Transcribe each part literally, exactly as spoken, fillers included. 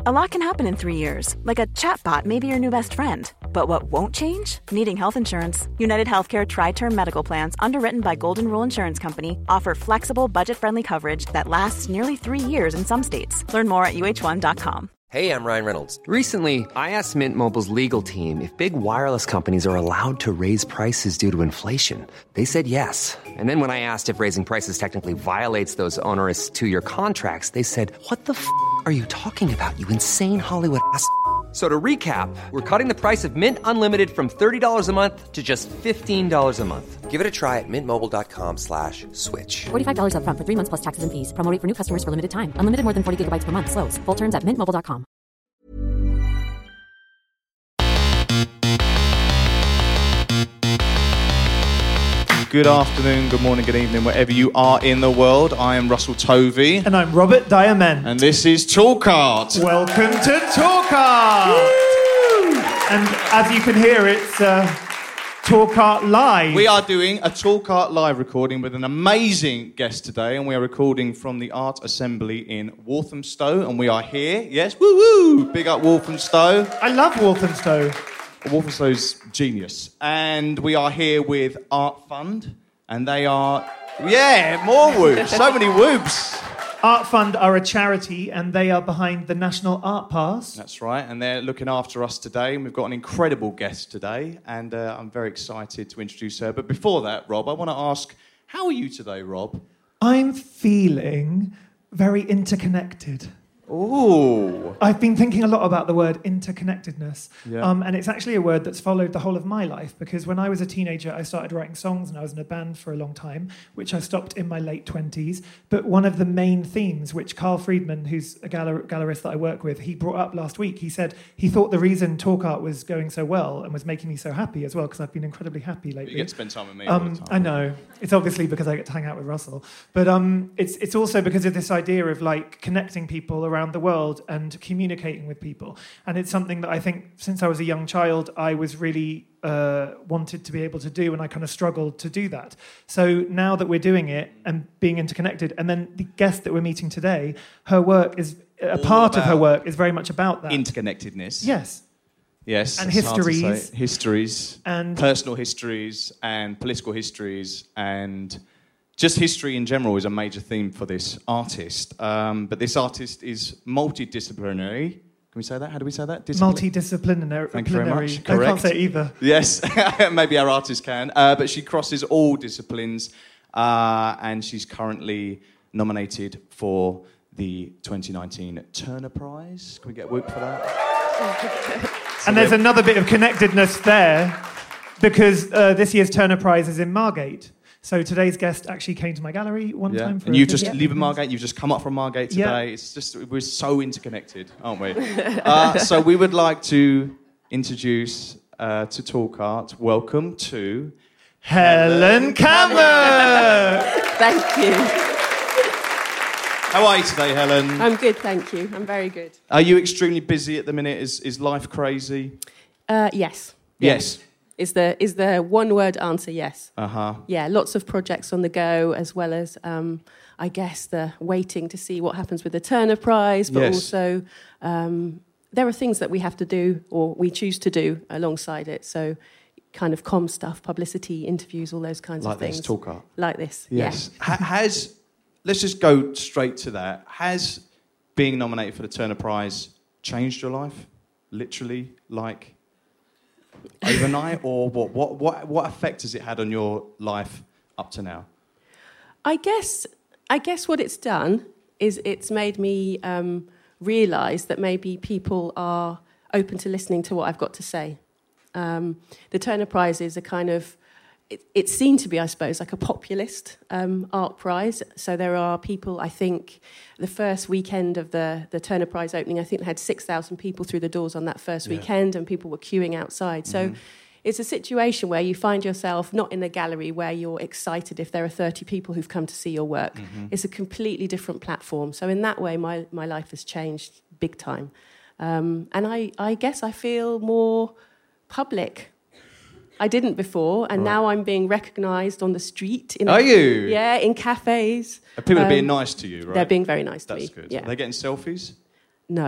A lot can happen in three years, like a chatbot may be your new best friend. But what won't change? Needing health insurance. United Healthcare Tri-Term Medical Plans, underwritten by Golden Rule Insurance Company, offer flexible, budget-friendly coverage that lasts nearly three years in some states. Learn more at U H one dot com. Hey, I'm Ryan Reynolds. Recently, I asked Mint Mobile's legal team if big wireless companies are allowed to raise prices due to inflation. They said yes. And then when I asked if raising prices technically violates those onerous two-year contracts, they said, what the f*** are you talking about, you insane Hollywood ass f- So to recap, we're cutting the price of Mint Unlimited from thirty dollars a month to just fifteen dollars a month. Give it a try at mintmobile.com slash switch. forty-five dollars up front for three months plus taxes and fees. Promo rate for new customers for limited time. Unlimited more than forty gigabytes per month. Slows full terms at mint mobile dot com. Good afternoon, good morning, good evening, wherever you are in the world. I am Russell Tovey. And I'm Robert Diamond. And this is Talk Art. Welcome to Talk Art! Woo! And as you can hear, it's uh, Talk Art Live. We are doing a Talk Art Live recording with an amazing guest today, and we are recording from the Art Assembly in Walthamstow, and we are here, yes, woo-woo! Big up Walthamstow. I love Walthamstow. Walthamstow's genius. And we are here with Art Fund, and they are, yeah, more whoops, so many whoops. Art Fund are a charity, and they are behind the National Art Pass. That's right, and they're looking after us today, and we've got an incredible guest today, and uh, I'm very excited to introduce her. But before that, Rob, I want to ask, how are you today, Rob? I'm feeling very interconnected. Ooh. I've been thinking a lot about the word interconnectedness. Yeah. Um, and it's actually a word that's followed the whole of my life, because when I was a teenager, I started writing songs and I was in a band for a long time, which I stopped in my late twenties. But one of the main themes, which Carl Friedman, who's a galler- gallerist that I work with, he brought up last week, he said he thought the reason Talk Art was going so well and was making me so happy as well, because I've been incredibly happy lately. You get to spend time with me um, all the time. I know. It's obviously because I get to hang out with Russell. But um, it's it's also because of this idea of like connecting people around the world and communicating with people. And it's something that I think since I was a young child, I was really uh, wanted to be able to do, and I kind of struggled to do that. So now that we're doing it and being interconnected, and then the guest that we're meeting today, her work is, a All part of her about work is very much about that. Interconnectedness. Yes. Yes. And it's hard to histories. say. Histories. And personal histories and political histories and just history in general is a major theme for this artist. Um, but this artist is multidisciplinary. Can we say that? How do we say that? Discipline- multidisciplinary. Thank you very much. I Correct. can't say it either. Yes, maybe our artist can. Uh, but she crosses all disciplines, uh, and she's currently nominated for the twenty nineteen Turner Prize. Can we get a whoop for that? And there's another bit of connectedness there, because uh, this year's Turner Prize is in Margate. So today's guest actually came to my gallery one Yeah. time. For and you a just visit. live in Margate, you've just come up from Margate today. Yeah. It's just, we're so interconnected, aren't we? uh, so we would like to introduce uh, to Talk Art, welcome to Helen Cameron. Thank you. How are you today, Helen? I'm good, thank you. I'm very good. Are you extremely busy at the minute? Is is life crazy? Uh, yes. Yes. Is the is the one word answer yes? Uh-huh. Yeah, lots of projects on the go, as well as um, I guess the waiting to see what happens with the Turner Prize, but Yes. also um, there are things that we have to do or we choose to do alongside it. So kind of comm stuff, publicity, interviews, all those kinds Like of things. this, Talk Art. Like this. Yes. Ha- has let's just go straight to that. Has being nominated for the Turner Prize changed your life? Literally, like overnight, or what? What what what effect has it had on your life up to now? I guess I guess what it's done is it's made me um, realise that maybe people are open to listening to what I've got to say. Um, the Turner Prize is a kind of, it, it's seen to be, I suppose, like a populist um, art prize. So there are people, I think, the first weekend of the, the Turner Prize opening, I think they had six thousand people through the doors on that first Yeah. weekend, and people were queuing outside. So Mhm. it's a situation where you find yourself not in a gallery where you're excited if there are thirty people who've come to see your work. Mhm. It's a completely different platform. So in that way, my, my life has changed big time. Um, and I, I guess I feel more public. I didn't before, and Right. now I'm being recognised on the street. In Are you? Yeah, in cafes. Are people are Um, being nice to you, right? They're being very nice to That's me. good. Yeah. Are they getting selfies? No.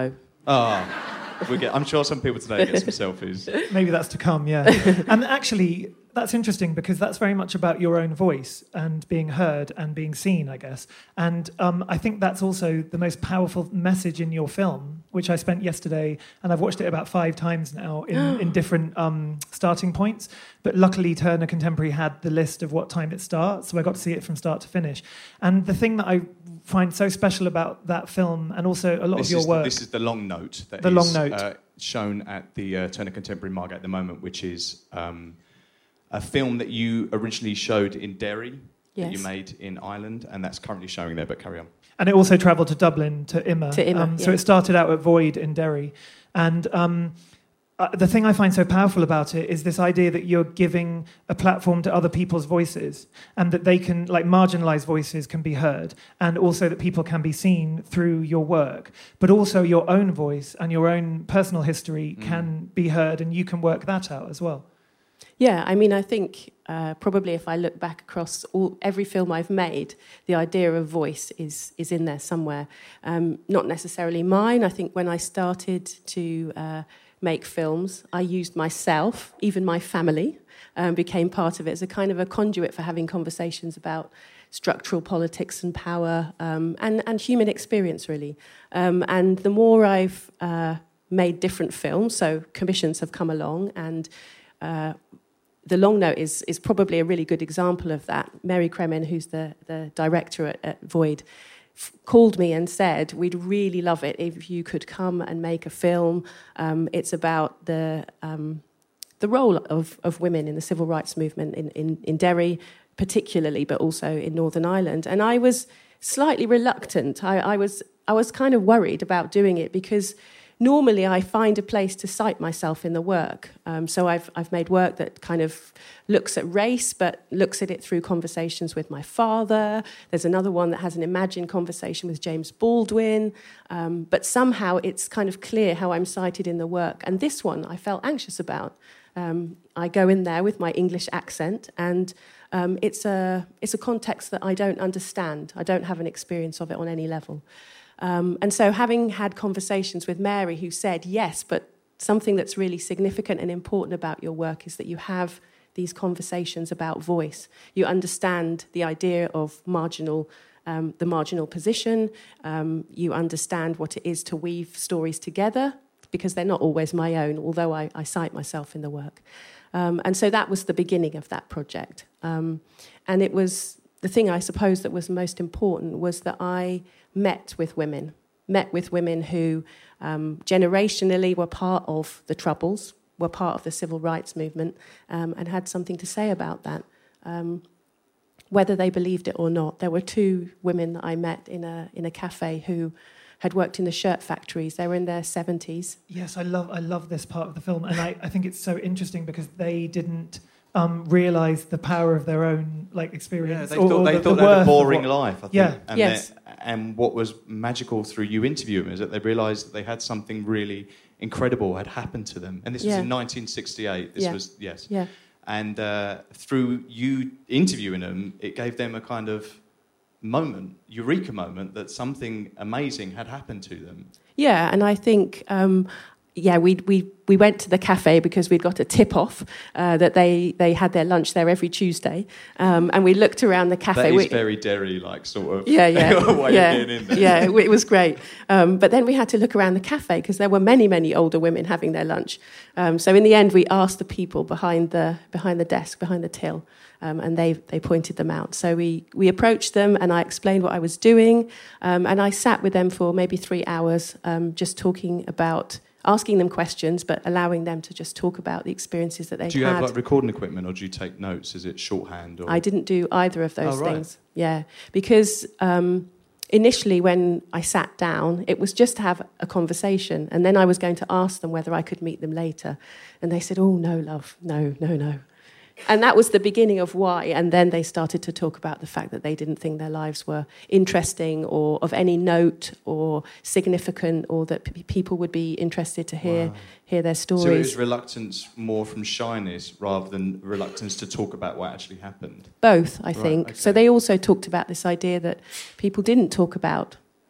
Oh, we get, I'm sure some people today get some selfies. Maybe that's to come, yeah. And actually, that's interesting because that's very much about your own voice and being heard and being seen, I guess. And um, I think that's also the most powerful message in your film, which I spent yesterday, and I've watched it about five times now in, in different um, starting points. But luckily, Turner Contemporary had the list of what time it starts, so I got to see it from start to finish. And the thing that I find so special about that film, and also a lot this of your is work... The, this is the long note that the is long note. Uh, shown at the uh, Turner Contemporary Margate at the moment, which is um, a film that you originally showed in Derry, yes. that you made in Ireland, and that's currently showing there, but carry on. And it also travelled to Dublin, to I M A. To I M A, um, So yeah. it started out at Void in Derry. And um, uh, the thing I find so powerful about it is this idea that you're giving a platform to other people's voices, and that they can, like, marginalised voices can be heard, and also that people can be seen through your work, but also your own voice and your own personal history mm. can be heard, and you can work that out as well. Yeah, I mean, I think uh, probably if I look back across all, every film I've made, the idea of voice is is in there somewhere. Um, not necessarily mine. I think when I started to uh, make films, I used myself, even my family, um, became part of it as a kind of a conduit for having conversations about structural politics and power um, and, and human experience, really. Um, and the more I've uh, made different films, so commissions have come along, and Uh, the long note is is probably a really good example of that. Mary Kremen, who's the, the director at, at Void, f- called me and said, we'd really love it if you could come and make a film. Um, it's about the um, the role of, of women in the civil rights movement in, in, in Derry, particularly, but also in Northern Ireland. And I was slightly reluctant. I, I was I was kind of worried about doing it because normally I find a place to cite myself in the work. Um, so I've I've made work that kind of looks at race, but looks at it through conversations with my father. There's another one that has an imagined conversation with James Baldwin. Um, but somehow it's kind of clear how I'm cited in the work. And this one I felt anxious about. Um, I go in there with my English accent, and um, it's a it's a context that I don't understand. I don't have an experience of it on any level. Um, and so having had conversations with Mary, who said, yes, but something that's really significant and important about your work is that you have these conversations about voice. You understand the idea of marginal, um, the marginal position. Um, you understand what it is to weave stories together, because they're not always my own, although I, I cite myself in the work. Um, and so that was the beginning of that project. Um, and it was the thing, I suppose, that was most important was that I met with women, met with women who um, generationally were part of the Troubles, were part of the civil rights movement, um, and had something to say about that, um, whether they believed it or not. There were two women that I met in a in a cafe who had worked in the shirt factories. They were in their seventies. Yes, I love I love this part of the film, and I, I think it's so interesting because they didn't Um, realise the power of their own like experience. Yeah, they or, thought, or they the, thought the they had a worth of boring what, life, I think. Yeah. And, yes. and what was magical through you interviewing them is that they realised that they had something really incredible had happened to them. And this yeah. was in nineteen sixty-eight. This yeah. was, yes. Yeah. And uh, through you interviewing them, it gave them a kind of moment, eureka moment, that something amazing had happened to them. Yeah, and I think... Um, Yeah, we we we went to the cafe because we'd got a tip-off uh, that they, they had their lunch there every Tuesday, um, and we looked around the cafe. That is we, very Derry-like, sort of. Yeah, yeah, way yeah, of getting in there. yeah. It was great, um, but then we had to look around the cafe because there were many, many older women having their lunch. Um, so in the end, we asked the people behind the behind the desk, behind the till, um, and they they pointed them out. So we we approached them, and I explained what I was doing, um, and I sat with them for maybe three hours, um, just talking about. Asking them questions, but allowing them to just talk about the experiences that they had. Do you had. have like recording equipment, or do you take notes? Is it shorthand? Or? I didn't do either of those oh, right. things. Yeah, because um, initially when I sat down, it was just to have a conversation, and then I was going to ask them whether I could meet them later, and they said, "Oh no, love, no, no, no." And that was the beginning of why. And then they started to talk about the fact that they didn't think their lives were interesting or of any note or significant, or that p- people would be interested to hear wow. hear their stories. So it was reluctance more from shyness rather than reluctance to talk about what actually happened? Both, I right, think. okay. So they also talked about this idea that people didn't talk about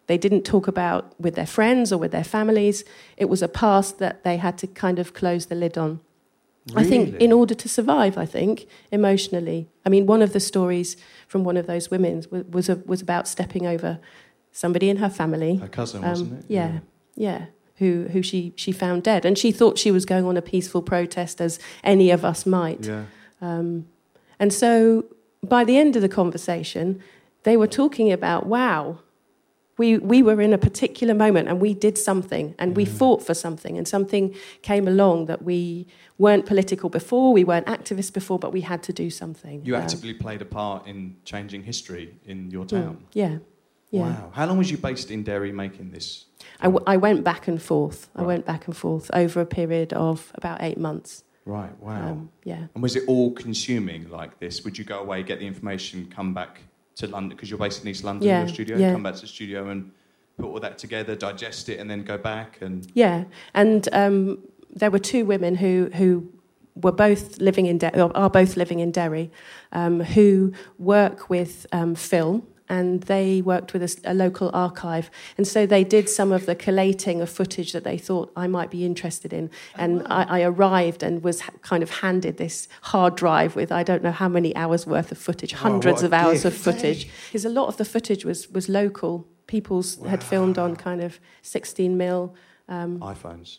they didn't talk about with their friends or with their families. It was a past that they had to kind of close the lid on. Really? I think in order to survive, I think, emotionally. I mean, one of the stories from one of those women was was, a, was about stepping over somebody in her family. Her cousin, um, wasn't it? Yeah, yeah. yeah. Who who she, she found dead. And she thought she was going on a peaceful protest, as any of us might. Yeah. Um, and so by the end of the conversation, they were talking about, wow, we we were in a particular moment and we did something and we Yeah. fought for something, and something came along that we weren't political before, we weren't activists before, but we had to do something. You Um, actively played a part in changing history in your town. Yeah, yeah. Wow. How long was you based in Derry making this? I, w- I went back and forth. I Right. went back and forth over a period of about eight months. Right, wow. Um, yeah. And was it all consuming like this? Would you go away, get the information, come back to London, because you're based in East London, Yeah, your studio, yeah. come back to the studio and put all that together, digest it, and then go back? And Yeah, and um, there were two women who who were both living in De- or are both living in Derry, um, who work with um, film, and they worked with a, s- a local archive, and so they did some of the collating of footage that they thought I might be interested in. And I, I arrived and was ha- kind of handed this hard drive with I don't know how many hours worth of footage, hundreds what of a hours of gift. footage, because a lot of the footage was was local. People's had filmed on kind of sixteen mil. Um, iPhones.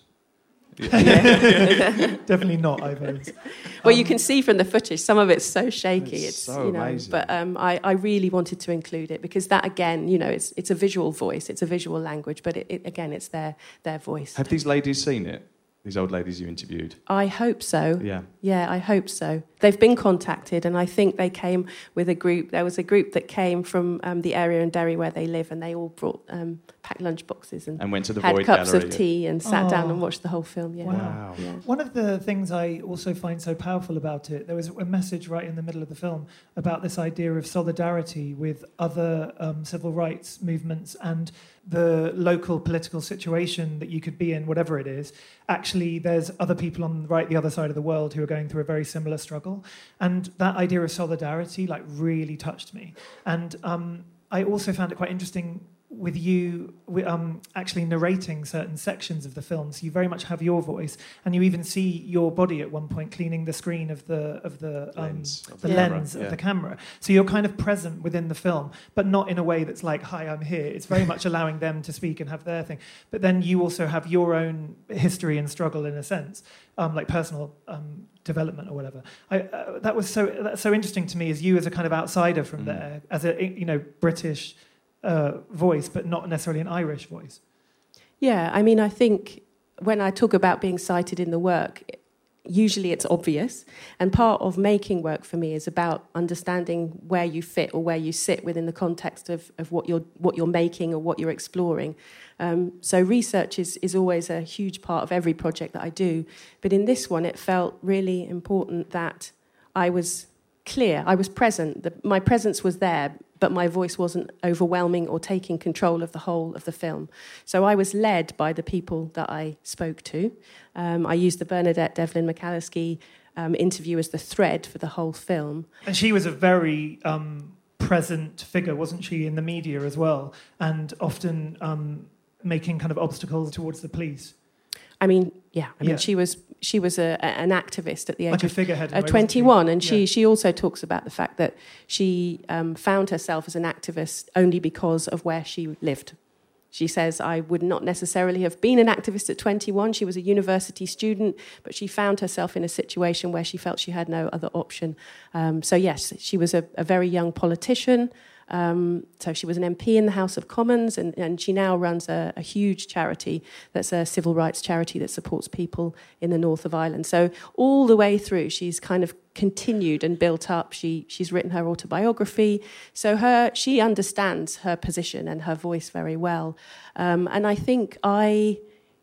Definitely not iPhones. well, you can see from the footage, some of it's so shaky. It's It's, so you know, amazing. but um, I, I really wanted to include it because that, again, you know, it's it's a visual voice, it's a visual language, but it, it, again, it's their their voice. Have these ladies seen it? These old ladies you interviewed? I hope so. Yeah. Yeah, I hope so. They've been contacted, and I think they came with a group. There was a group that came from um, the area in Derry where they live, and they all brought um, packed lunch boxes and, And went to the had Void cups Gallery. of tea and sat down Oh. and watched the whole film. Yeah. Wow. Yeah. One of the things I also find so powerful about it, there was a message right in the middle of the film about this idea of solidarity with other um, civil rights movements and the local political situation that you could be in, whatever it is. Actually, there's other people on the right, the other side of the world who are going through a very similar struggle. And that idea of solidarity like really touched me. And um, I also found it quite interesting with you um, actually narrating certain sections of the film, so you very much have your voice, and you even see your body at one point cleaning the screen of the of the um, Lens of the the lens camera, of yeah. the camera. So you're kind of present within the film, but not in a way that's like, "Hi, I'm here." It's very much allowing them to speak and have their thing. But then you also have your own history and struggle in a sense, um, like personal um, development or whatever. I, uh, that was so that's so interesting to me as you as a kind of outsider from Mm. there, as a you know British. Uh, voice, but not necessarily an Irish voice. Yeah, I mean, I think when I talk about being cited in the work, usually it's obvious. And part of making work for me is about understanding where you fit or where you sit within the context of, of what you're what you're making or what you're exploring. Um, so research is, is always a huge part of every project that I do. But in this one, it felt really important that I was clear, I was present. The, my presence was there, but my voice wasn't overwhelming or taking control of the whole of the film. So I was led by the people that I spoke to. Um, I used the Bernadette Devlin McCalliskey um, interview as the thread for the whole film. And she was a very um, present figure, wasn't she, in the media as well, and often um, making kind of obstacles towards the police. I mean, yeah, I mean, Yeah. she was she was a, a, an activist at the age Like a of figurehead. in a uh, way, wasn't she? twenty-one, and she Yeah. she also talks about the fact that she um, found herself as an activist only because of where she lived. She says, I would not necessarily have been an activist at twenty-one. She was a university student, but she found herself in a situation where she felt she had no other option. Um, so yes, she was a, a very young politician. Um, so she was an M P in the House of Commons, and, and she now runs a, a huge charity that's a civil rights charity that supports people in the north of Ireland. So all the way through, she's kind of continued and built up. She she's written her autobiography. So her she understands her position and her voice very well. Um, and I think I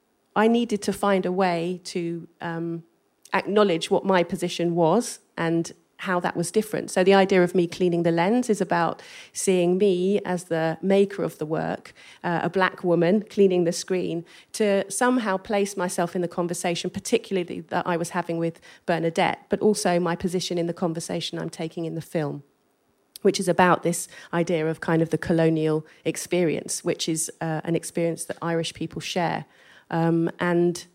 I needed to find a way to um, acknowledge what my position was and how that was different. So the idea of me cleaning the lens is about seeing me as the maker of the work, uh, a black woman cleaning the screen, to somehow place myself in the conversation, particularly that I was having with Bernadette, but also my position in the conversation I'm taking in the film. which is about this idea of kind of the colonial experience, which is uh, an experience that Irish people share. Um, and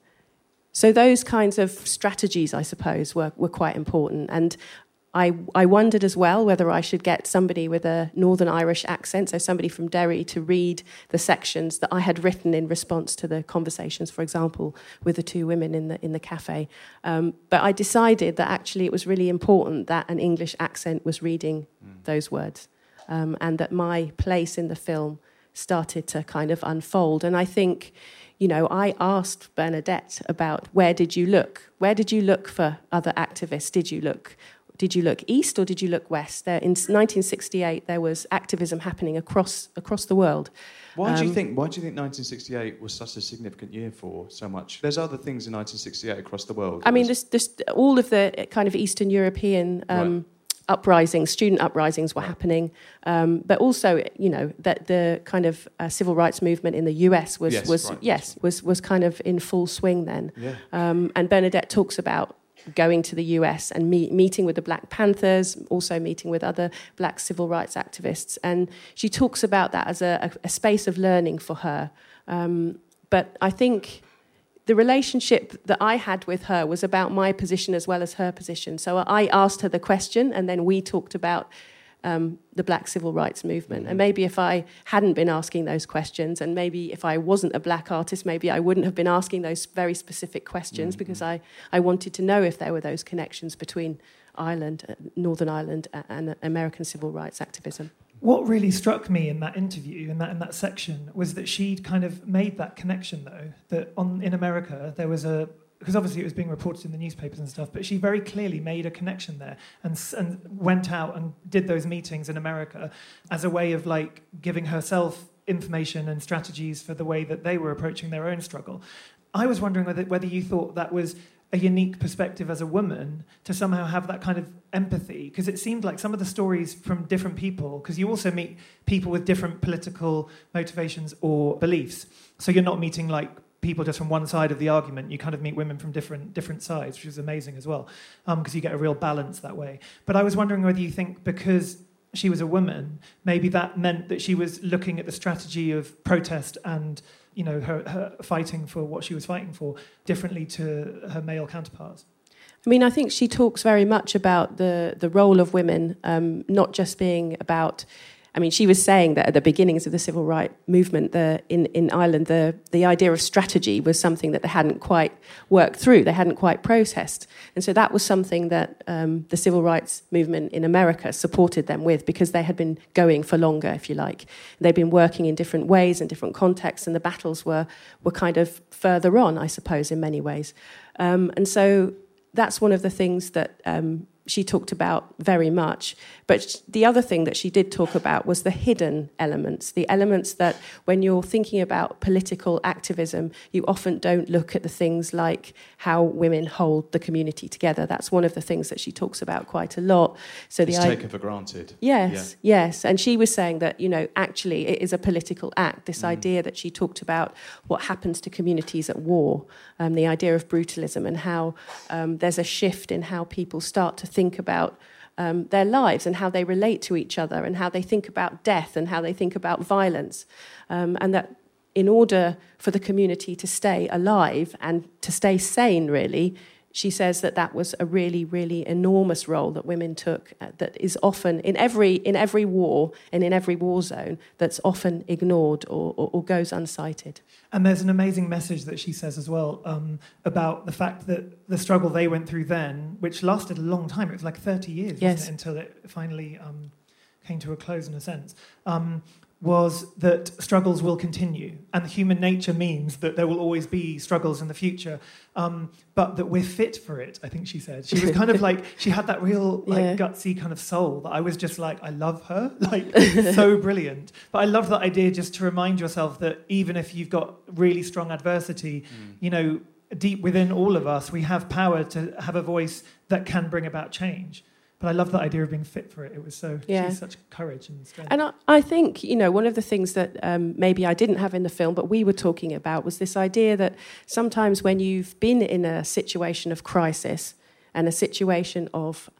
so those kinds of strategies, I suppose, were, were quite important. And I, I wondered as well whether I should get somebody with a Northern Irish accent, so somebody from Derry, to read the sections that I had written in response to the conversations, for example, with the two women in the in the cafe. Um, but I decided that actually it was really important that an English accent was reading mm. those words, um, and that my place in the film started to kind of unfold. And I think, you know, I asked Bernadette about where did you look? Where did you look for other activists? Did you look... Did you look east or did you look west? There, in nineteen sixty-eight, there was activism happening across across the world. Why do you Um, think? Why do you think nineteen sixty-eight was such a significant year for so much? There's other things in nineteen sixty-eight across the world. I mean, there's, there's all of the kind of Eastern European um, Right. uprisings, student uprisings were happening, um, but also, you know, that the kind of uh, civil rights movement in the U S was Yes, was right. yes was was kind of in full swing then. Yeah. Um, and Bernadette talks about going to the U S and meet, meeting with the Black Panthers, also meeting with other black civil rights activists. And she talks about that as a, a, a space of learning for her. Um, but I think the relationship that I had with her was about my position as well as her position. So I asked her the question, and then we talked about Um, the black civil rights movement. And maybe if I hadn't been asking those questions, and maybe if I wasn't a black artist, maybe I wouldn't have been asking those very specific questions, mm-hmm. because I, I wanted to know if there were those connections between Ireland, uh, Northern Ireland, uh, and American civil rights activism. What really struck me in that interview, in that in that section, was that she'd kind of made that connection, though, that on in America there was a... because obviously it was being reported in the newspapers and stuff, but she very clearly made a connection there and, and went out and did those meetings in America as a way of like giving herself information and strategies for the way that they were approaching their own struggle. I was wondering whether, whether you thought that was a unique perspective as a woman to somehow have that kind of empathy, because it seemed like some of the stories from different people, because you also meet people with different political motivations or beliefs, so you're not meeting like people just from one side of the argument. You kind of meet women from different different sides, which is amazing as well, because um, you get a real balance that way. But I was wondering whether you think because she was a woman, maybe that meant that she was looking at the strategy of protest and, you know, her, her fighting for what she was fighting for differently to her male counterparts. I mean, I think she talks very much about the, the role of women, um, not just being about... I mean, she was saying that at the beginnings of the civil rights movement the, in, in Ireland, the, the idea of strategy was something that they hadn't quite worked through, they hadn't quite processed. And so that was something that um, the civil rights movement in America supported them with, because they had been going for longer, if you like. They'd been working in different ways and different contexts, and the battles were, were kind of further on, I suppose, in many ways. Um, and so that's one of the things that... Um, she talked about very much. But the other thing that she did talk about was the hidden elements, the elements that when you're thinking about political activism, you often don't look at the things like how women hold the community together. That's one of the things that she talks about quite a lot. So it's the taken for granted. Yes, yeah. yes. And she was saying that, you know, actually it is a political act, this mm. idea that she talked about what happens to communities at war, um, the idea of brutalism, and how um, there's a shift in how people start to think think about um, their lives and how they relate to each other and how they think about death and how they think about violence. Um, and that in order for the community to stay alive and to stay sane, really, she says that that was a really, really enormous role that women took, uh, that is often, in every in every war and in every war zone, that's often ignored or, or, or goes unsighted. And there's an amazing message that she says as well um, about the fact that the struggle they went through then, which lasted a long time, it was like thirty years, yes. wasn't it, until it finally um, came to a close in a sense, um, was that struggles will continue. And human nature means that there will always be struggles in the future, um, but that we're fit for it, I think she said. She was kind of like, she had that real like yeah. gutsy kind of soul that I was just like, I love her, like so brilliant. But I love that idea just to remind yourself that even if you've got really strong adversity, mm. you know, deep within all of us, we have power to have a voice that can bring about change. But I love that idea of being fit for it. It was so, yeah. she's such courage and strength. And I, I think, you know, one of the things that um, maybe I didn't have in the film, but we were talking about, was this idea that sometimes when you've been in a situation of crisis and a situation of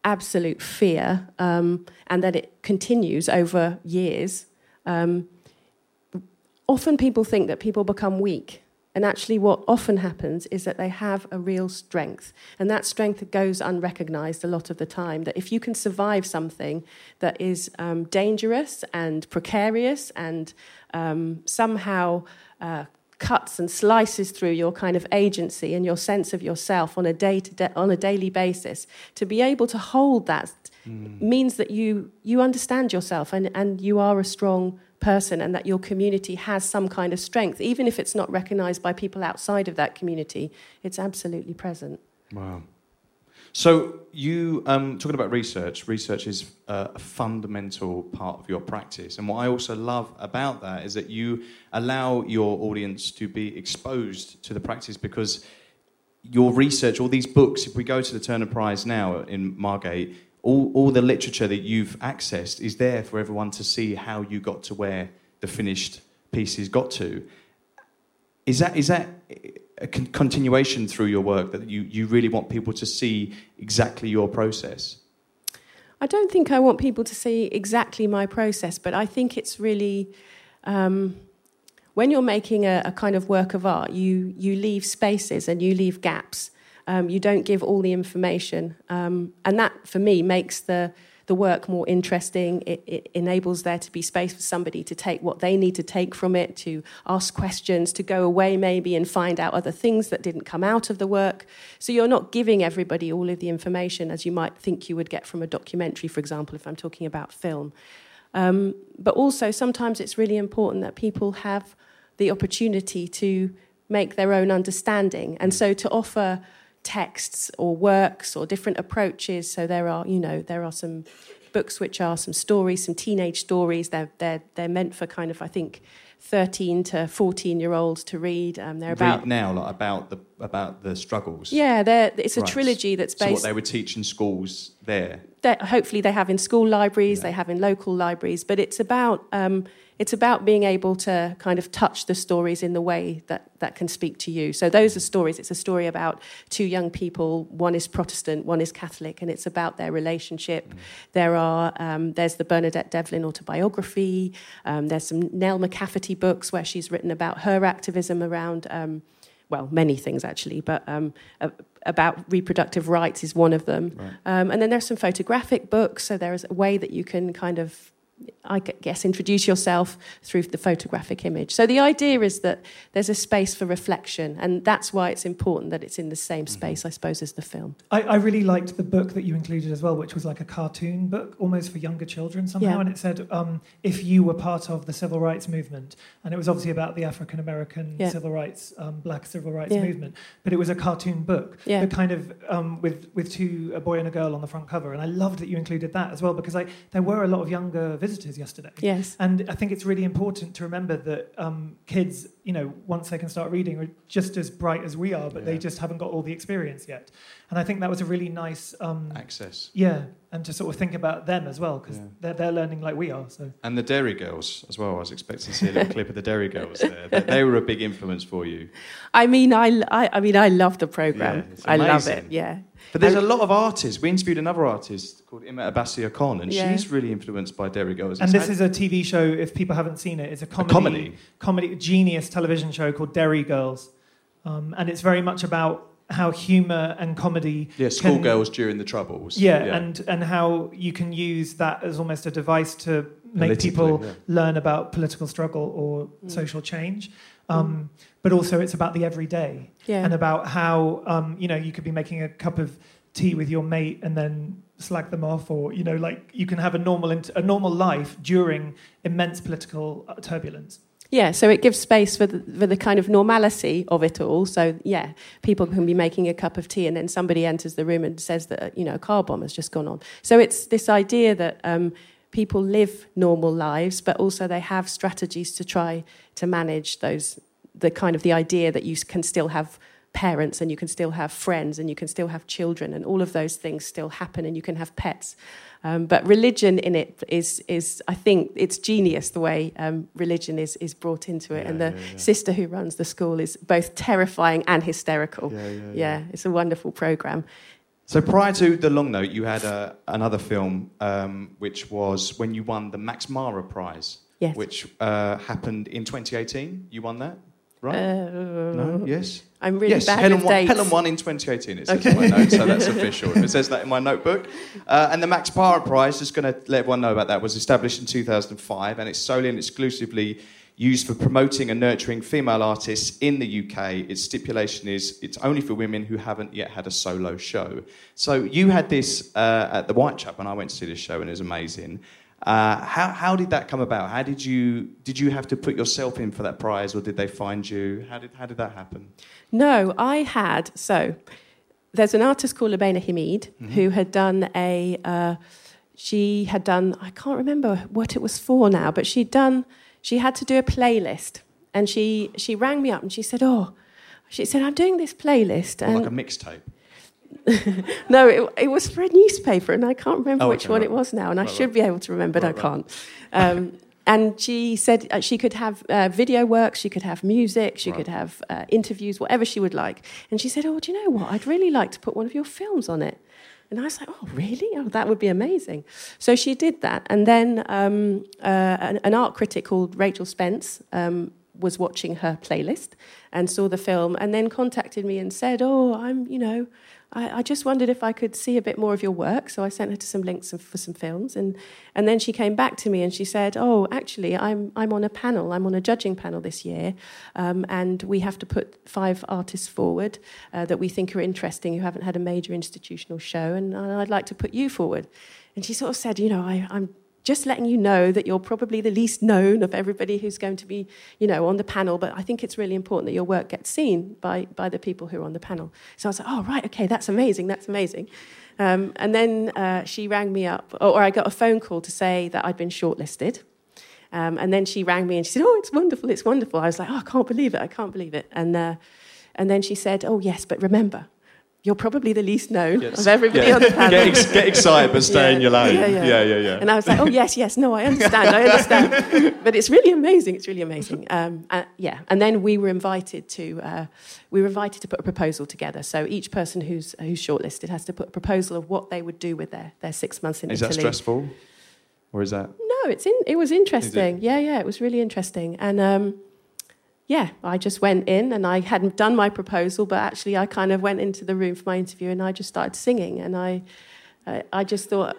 absolute fear, um, and that it continues over years. Um, often people think that people become weak. And actually what often happens is that they have a real strength. And that strength goes unrecognised a lot of the time. That if you can survive something that is um, dangerous and precarious and um, somehow uh, cuts and slices through your kind of agency and your sense of yourself on a day to day, on a daily basis, to be able to hold that mm. means that you you understand yourself and, and you are a strong person, and that your community has some kind of strength, even if it's not recognised by people outside of that community. It's absolutely present. Wow. So you, um, talking about research, research is uh, a fundamental part of your practice. And what I also love about that is that you allow your audience to be exposed to the practice, because your research, all these books, if we go to the Turner Prize now in Margate, all, all the literature that you've accessed is there for everyone to see how you got to where the finished pieces got to. Is that is that a con- continuation through your work, that you, you really want people to see exactly your process? I don't think I want people to see exactly my process, but I think it's really... Um, when you're making a, a kind of work of art, you, you leave spaces and you leave gaps. Um, you don't give all the information. Um, and that, for me, makes the, the work more interesting. It, it enables there to be space for somebody to take what they need to take from it, to ask questions, to go away maybe and find out other things that didn't come out of the work. So you're not giving everybody all of the information as you might think you would get from a documentary, for example, if I'm talking about film. Um, but also, sometimes it's really important that people have the opportunity to make their own understanding. And so to offer texts or works or different approaches. So there are, you know, there are some books which are some stories, some teenage stories. They're they're they're meant for kind of, I think, thirteen to fourteen year olds to read. Um, they're about read now, like about the about the struggles. Yeah, they're, it's a right. trilogy that's based. So what they would teach in schools there. Hopefully, they have in school libraries. Yeah. They have in local libraries. But it's about. Um, It's about being able to kind of touch the stories in the way that, that can speak to you. So those are stories. It's a story about two young people. One is Protestant, one is Catholic, and it's about their relationship. Mm. There are um, there's the Bernadette Devlin autobiography. Um, there's some Nell McCafferty books where she's written about her activism around, um, well, many things actually, but um, uh, about reproductive rights is one of them. Right. Um, and then there's some photographic books. So there is a way that you can kind of, I guess, introduce yourself through the photographic image. So the idea is that there's a space for reflection, and that's why it's important that it's in the same space, I suppose, as the film. I, I really liked the book that you included as well, which was like a cartoon book, almost for younger children somehow, yeah. and it said, um, if you were part of the civil rights movement, and it was obviously about the African-American yeah. civil rights, um, black civil rights yeah. movement, but it was a cartoon book, yeah. but kind of um, with, with two, a boy and a girl on the front cover, and I loved that you included that as well, because I, there were a lot of younger visitors yesterday. Yes. And I think it's really important to remember that um, kids, you know, once they can start reading, are just as bright as we are, but yeah. they just haven't got all the experience yet. And I think that was a really nice... Um, access. Yeah, and to sort of think about them as well, because yeah. they're, they're learning like we are. So. And the Derry Girls as well. I was expecting to see a little clip of the Derry Girls there. They, they were a big influence for you. I mean, I, I, I mean, I love the programme. Yeah, I love it, yeah. But there's and, a lot of artists. We interviewed another artist called Ima Abasia Khan, and yeah. she's really influenced by Derry Girls. And it's this had... is a T V show, if people haven't seen it, it's a comedy, a comedy. comedy genius television show called Derry Girls. Um, and it's very much about how humour and comedy... Yeah, schoolgirls during the Troubles. Yeah, yeah, and and how you can use that as almost a device to make people yeah. learn about political struggle or mm. social change. Um, mm. But also it's about the everyday yeah. and about how, um, you know, you could be making a cup of tea with your mate and then slag them off, or, you know, like you can have a normal a normal life during immense political turbulence. Yeah, so it gives space for the, for the kind of normality of it all. So, yeah, people can be making a cup of tea and then somebody enters the room and says that, you know, a car bomb has just gone on. So it's this idea that um, people live normal lives, but also they have strategies to try to manage those, the kind of the idea that you can still have parents and you can still have friends and you can still have children and all of those things still happen and you can have pets. Um, but religion in it is, is I think, it's genius the way um, religion is, is brought into it. Yeah, and the yeah, yeah. sister who runs the school is both terrifying and hysterical. Yeah, yeah, yeah. yeah it's a wonderful programme. So prior to The Long Note, you had uh, another film, um, which was when you won the Max Mara Prize, yes. which uh, happened in twenty eighteen. You won that, right? Uh, no? Yes? I'm really yes, bad Helen with won, dates. Helen won in twenty eighteen, it says Okay. in my notes, so that's official. It says that in my notebook. Uh, and the Max Mara Prize, just going to let everyone know about that, was established in two thousand five, and it's solely and exclusively used for promoting and nurturing female artists in the U K. Its stipulation is it's only for women who haven't yet had a solo show. So you had this uh, at the Whitechapel, and I went to see this show, and it was amazing. Uh, how how did that come about? How did you did you have to put yourself in for that prize, or did they find you? How did how did that happen? No, I had so. There's an artist called Lubaina Hamid mm-hmm. who had done a. Uh, she had done. I can't remember what it was for now, but she'd done. She had to do a playlist, and she she rang me up and she said, "Oh," she said, "I'm doing this playlist." Or and like a mixtape. No, it, it was for a newspaper, and I can't remember oh, which okay, one right. it was now, and right, I should right. be able to remember, right, but I can't. Um, and she said uh, she could have uh, video work, she could have music, she right. could have uh, interviews, whatever she would like. And she said, "Oh, do you know what? I'd really like to put one of your films on it." And I was like, "Oh, really? Oh, that would be amazing." So she did that. And then um, uh, an, an art critic called Rachel Spence um, was watching her playlist and saw the film and then contacted me and said, "Oh, I'm, you know, I, I just wondered if I could see a bit more of your work." So I sent her to some links of, for some films. And, and then she came back to me and she said, "Oh, actually, I'm I'm on a panel. I'm on a judging panel this year. Um, and we have to put five artists forward uh, that we think are interesting who haven't had a major institutional show. And I'd like to put you forward." And she sort of said, "You know, I, I'm just letting you know that you're probably the least known of everybody who's going to be, you know, on the panel, but I think it's really important that your work gets seen by, by the people who are on the panel." So I was like, "Oh, right, okay, that's amazing, that's amazing." Um, and then uh, she rang me up, or, or I got a phone call to say that I'd been shortlisted. Um, and then she rang me and she said, "Oh, it's wonderful, it's wonderful." I was like, "Oh, I can't believe it, I can't believe it." And, uh, and then she said, "Oh, yes, but remember, you're probably the least known yes. of everybody yeah. on the panel. Get, ex- get excited, but stay yeah. in your lane." Yeah yeah. yeah, yeah, yeah. And I was like, "Oh, yes, yes, no, I understand, I understand." But it's really amazing, it's really amazing. Um, uh, yeah, and then we were invited to uh, we were invited to put a proposal together. So each person who's who's shortlisted has to put a proposal of what they would do with their, their six months in is Italy. Is that stressful? Or is that... No, it's in, it was interesting. It? Yeah, yeah, it was really interesting. And... Um, Yeah, I just went in and I hadn't done my proposal, but actually I kind of went into the room for my interview and I just started singing. And I, I, I just thought,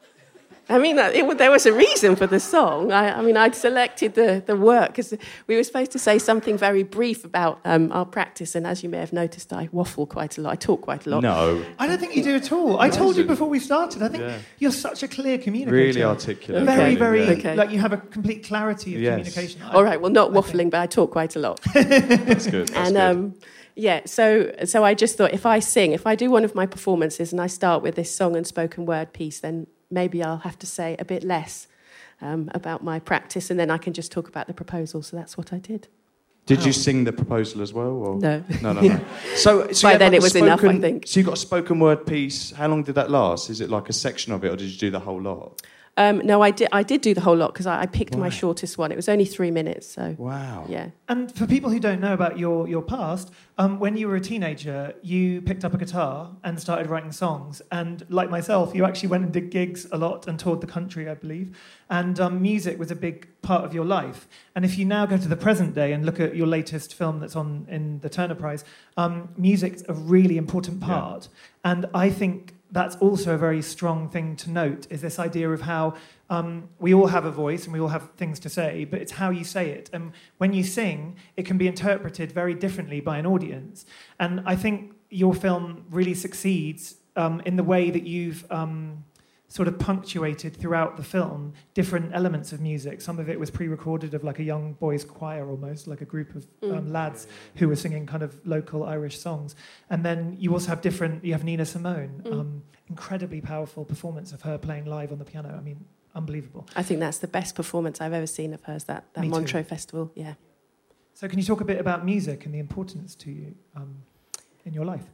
I mean, it, there was a reason for the song. I, I mean, I'd selected the, the work because we were supposed to say something very brief about um, our practice. And as you may have noticed, I waffle quite a lot. I talk quite a lot. No. I don't think you do at all. I told you before we started, I think yeah. you're such a clear communicator. Really articulate. Very, okay. very, yeah. okay. like you have a complete clarity of yes. communication. All right, well, not waffling, but I talk quite a lot. That's good. That's and, good. Um, yeah, so so I just thought if I sing, if I do one of my performances and I start with this song and spoken word piece, then maybe I'll have to say a bit less um, about my practice, and then I can just talk about the proposal. So that's what I did. Did wow. you sing the proposal as well? Or? No. No, no, no. So, so By then like it was spoken, enough, I think. So you got a spoken word piece. How long did that last? Is it like a section of it, or did you do the whole lot? Um, no, I did. I did do the whole lot because I, I picked Why? my shortest one. It was only three minutes. So wow. Yeah. And for people who don't know about your your past, um, when you were a teenager, you picked up a guitar and started writing songs. And like myself, you actually went and did gigs a lot and toured the country, I believe. And um, music was a big part of your life. And if you now go to the present day and look at your latest film that's on in the Turner Prize, um, music's a really important part. Yeah. And I think that's also a very strong thing to note, is this idea of how um, we all have a voice and we all have things to say, but it's how you say it. And when you sing, it can be interpreted very differently by an audience. And I think your film really succeeds um, in the way that you've um, sort of punctuated throughout the film different elements of music. Some of it was pre-recorded of like a young boys' choir almost, like a group of um, mm. lads who were singing kind of local Irish songs. And then you also have different, you have Nina Simone, mm. um, incredibly powerful performance of her playing live on the piano. I mean, unbelievable. I think that's the best performance I've ever seen of hers, that, that Montreux Festival, yeah. So can you talk a bit about music and the importance to you um, in your life?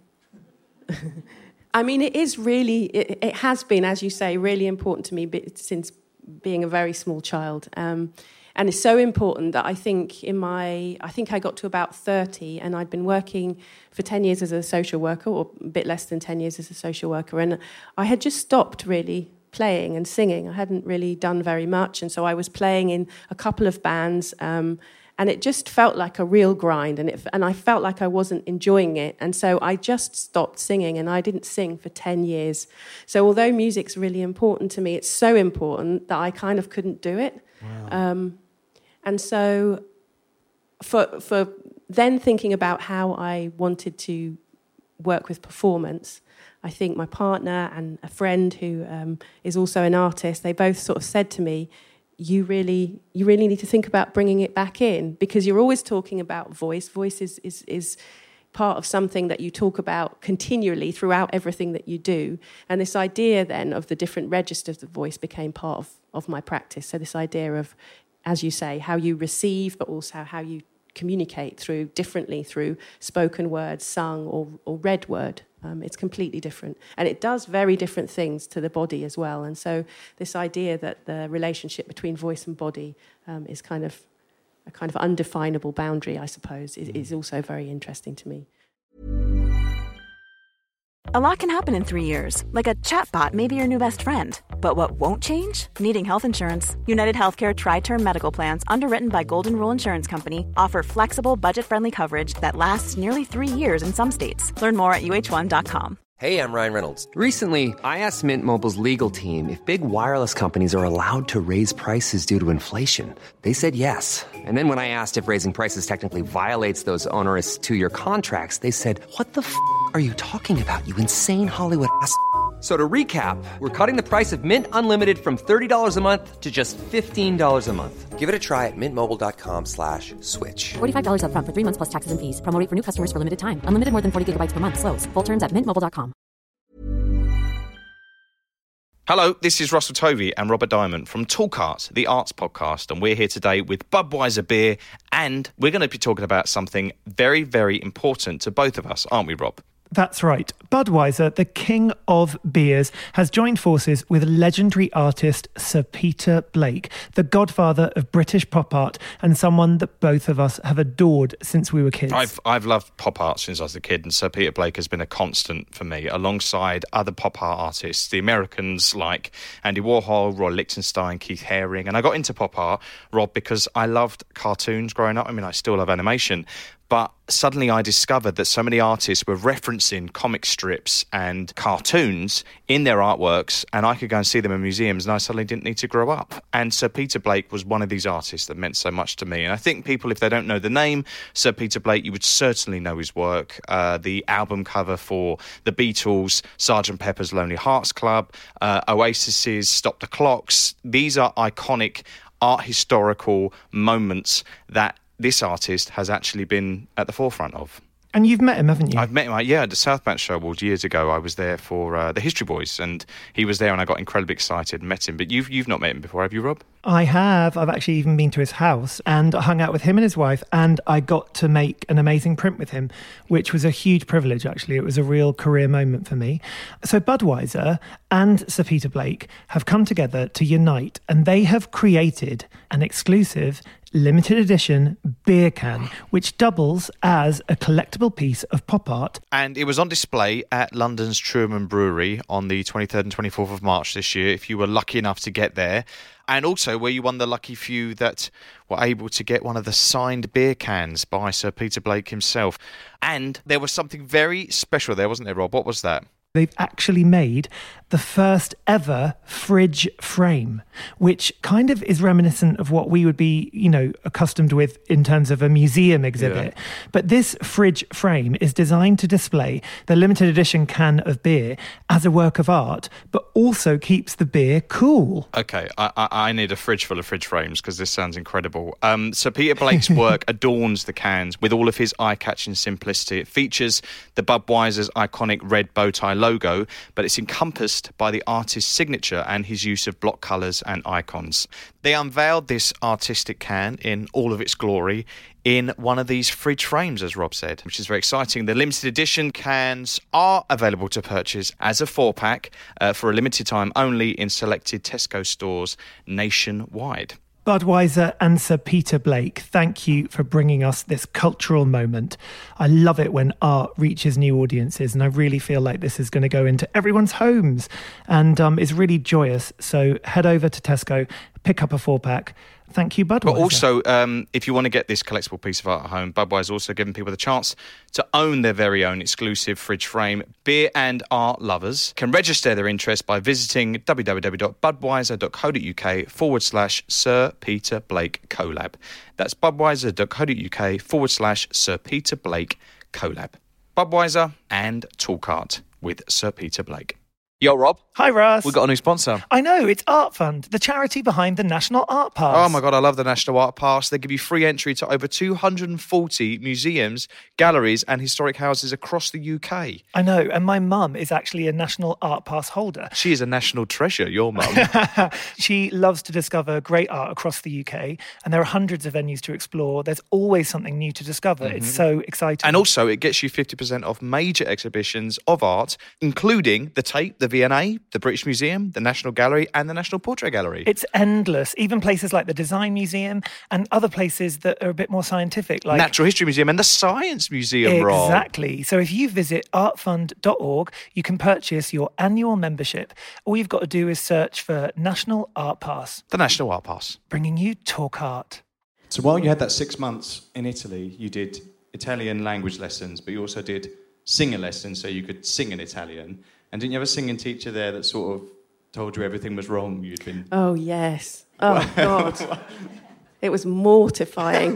I mean, it is really, it, it has been, as you say, really important to me since being a very small child. Um, and it's so important that I think in my, I think I got to about thirty, and I'd been working for ten years as a social worker, or a bit less than ten years as a social worker, and I had just stopped really playing and singing. I hadn't really done very much, and so I was playing in a couple of bands, um, and it just felt like a real grind, and it, and I felt like I wasn't enjoying it, and so I just stopped singing, and I didn't sing for ten years. So although music's really important to me, it's so important that I kind of couldn't do it. Wow. Um, and so for for then thinking about how I wanted to work with performance, I think my partner and a friend who um, is also an artist, they both sort of said to me, you really you really need to think about bringing it back in, because you're always talking about voice. Voice is, is, is part of something that you talk about continually throughout everything that you do. And this idea then of the different registers of voice became part of, of my practice. So this idea of, as you say, how you receive, but also how you communicate through differently through spoken word, sung, or, or read word. Um, it's completely different. And it does very different things to the body as well. And so this idea that the relationship between voice and body um, is kind of a kind of undefinable boundary, I suppose, is, is also very interesting to me. A lot can happen in three years, like a chatbot may be your new best friend. But what won't change? Needing health insurance. United Healthcare Tri-Term Medical Plans, underwritten by Golden Rule Insurance Company, offer flexible, budget-friendly coverage that lasts nearly three years in some states. Learn more at U H one dot com. Hey, I'm Ryan Reynolds. Recently, I asked Mint Mobile's legal team if big wireless companies are allowed to raise prices due to inflation. They said yes. And then when I asked if raising prices technically violates those onerous two-year contracts, they said, what the f*** are you talking about, you insane Hollywood ass f- So to recap, we're cutting the price of Mint Unlimited from thirty dollars a month to just fifteen dollars a month. Give it a try at mintmobile.com slash switch. forty-five dollars up front for three months plus taxes and fees. Promo rate for new customers for limited time. Unlimited more than forty gigabytes per month. Slows full terms at mint mobile dot com. Hello, this is Russell Tovey and Robert Diamond from Talk Art, the arts podcast, and we're here today with Budweiser beer, and we're going to be talking about something very, very important to both of us, aren't we, Rob? That's right. Budweiser, the king of beers, has joined forces with legendary artist Sir Peter Blake, the godfather of British pop art, and someone that both of us have adored since we were kids. I've I've loved pop art since I was a kid, and Sir Peter Blake has been a constant for me, alongside other pop art artists, the Americans like Andy Warhol, Roy Lichtenstein, Keith Haring. And I got into pop art, Rob, because I loved cartoons growing up. I mean, I still love animation. But suddenly I discovered that so many artists were referencing comic strips and cartoons in their artworks, and I could go and see them in museums, and I suddenly didn't need to grow up. And Sir Peter Blake was one of these artists that meant so much to me. And I think people, if they don't know the name Sir Peter Blake, you would certainly know his work. Uh, the album cover for The Beatles, Sergeant Pepper's Lonely Hearts Club, uh, Oasis's Stop the Clocks. These are iconic art historical moments that this artist has actually been at the forefront of. And you've met him, haven't you? I've met him, yeah, at the South Bank Show Awards years ago. I was there for uh, the History Boys, and he was there, and I got incredibly excited and met him. But you've you've not met him before, have you, Rob? I have. I've actually even been to his house and hung out with him and his wife, and I got to make an amazing print with him, which was a huge privilege, actually. It was a real career moment for me. So Budweiser and Sir Peter Blake have come together to unite, and they have created an exclusive limited edition beer can, which doubles as a collectible piece of pop art. And it was on display at London's Truman Brewery on the twenty-third and twenty-fourth of March this year, if you were lucky enough to get there. And also were you one of the lucky few that were able to get one of the signed beer cans by Sir Peter Blake himself. And there was something very special there, wasn't there, Rob? What was that? They've actually made the first ever fridge frame, which kind of is reminiscent of what we would be, you know, accustomed with in terms of a museum exhibit. Yeah. But this fridge frame is designed to display the limited edition can of beer as a work of art, but also keeps the beer cool. Okay, I, I, I need a fridge full of fridge frames because this sounds incredible. Um, so Peter Blake's work adorns the cans with all of his eye-catching simplicity. It features the Budweiser's iconic red bow tie logo, but it's encompassed by the artist's signature and his use of block colours and icons. They unveiled this artistic can in all of its glory in one of these fridge frames, as Rob said, which is very exciting. The limited edition cans are available to purchase as a four-pack uh, for a limited time only in selected Tesco stores nationwide. Budweiser and Sir Peter Blake, thank you for bringing us this cultural moment. I love it when art reaches new audiences, and I really feel like this is going to go into everyone's homes and um, is really joyous. So head over to Tesco, pick up a four-pack. Thank you, Budweiser. But also, um, if you want to get this collectible piece of art at home, Budweiser also giving people the chance to own their very own exclusive fridge frame. Beer and art lovers can register their interest by visiting www.budweiser.co.uk forward slash Sir Peter Blake collab. That's budweiser.co.uk forward slash Sir Peter Blake collab. Budweiser and Talkart with Sir Peter Blake. Yo, Rob. Hi, Russ. We've got a new sponsor. I know, it's Art Fund, the charity behind the National Art Pass. Oh my God, I love the National Art Pass. They give you free entry to over two hundred forty museums, galleries and historic houses across the U K. I know, and my mum is actually a National Art Pass holder. She is a national treasure, your mum. She loves to discover great art across the U K, and there are hundreds of venues to explore. There's always something new to discover. Mm-hmm. It's so exciting. And also, it gets you fifty percent off major exhibitions of art, including the Tate, the V and A, the British Museum, the National Gallery and the National Portrait Gallery. It's endless. Even places like the Design Museum and other places that are a bit more scientific, like Natural History Museum and the Science Museum, Rob. Exactly. So if you visit art fund dot org, you can purchase your annual membership. All you've got to do is search for National Art Pass. The National Art Pass. Bringing you Talk Art. So while you had that six months in Italy, you did Italian language lessons, but you also did singer lessons so you could sing in Italian. And didn't you have a singing teacher there that sort of told you everything was wrong? You'd been... Oh, yes. Oh, God. It was mortifying.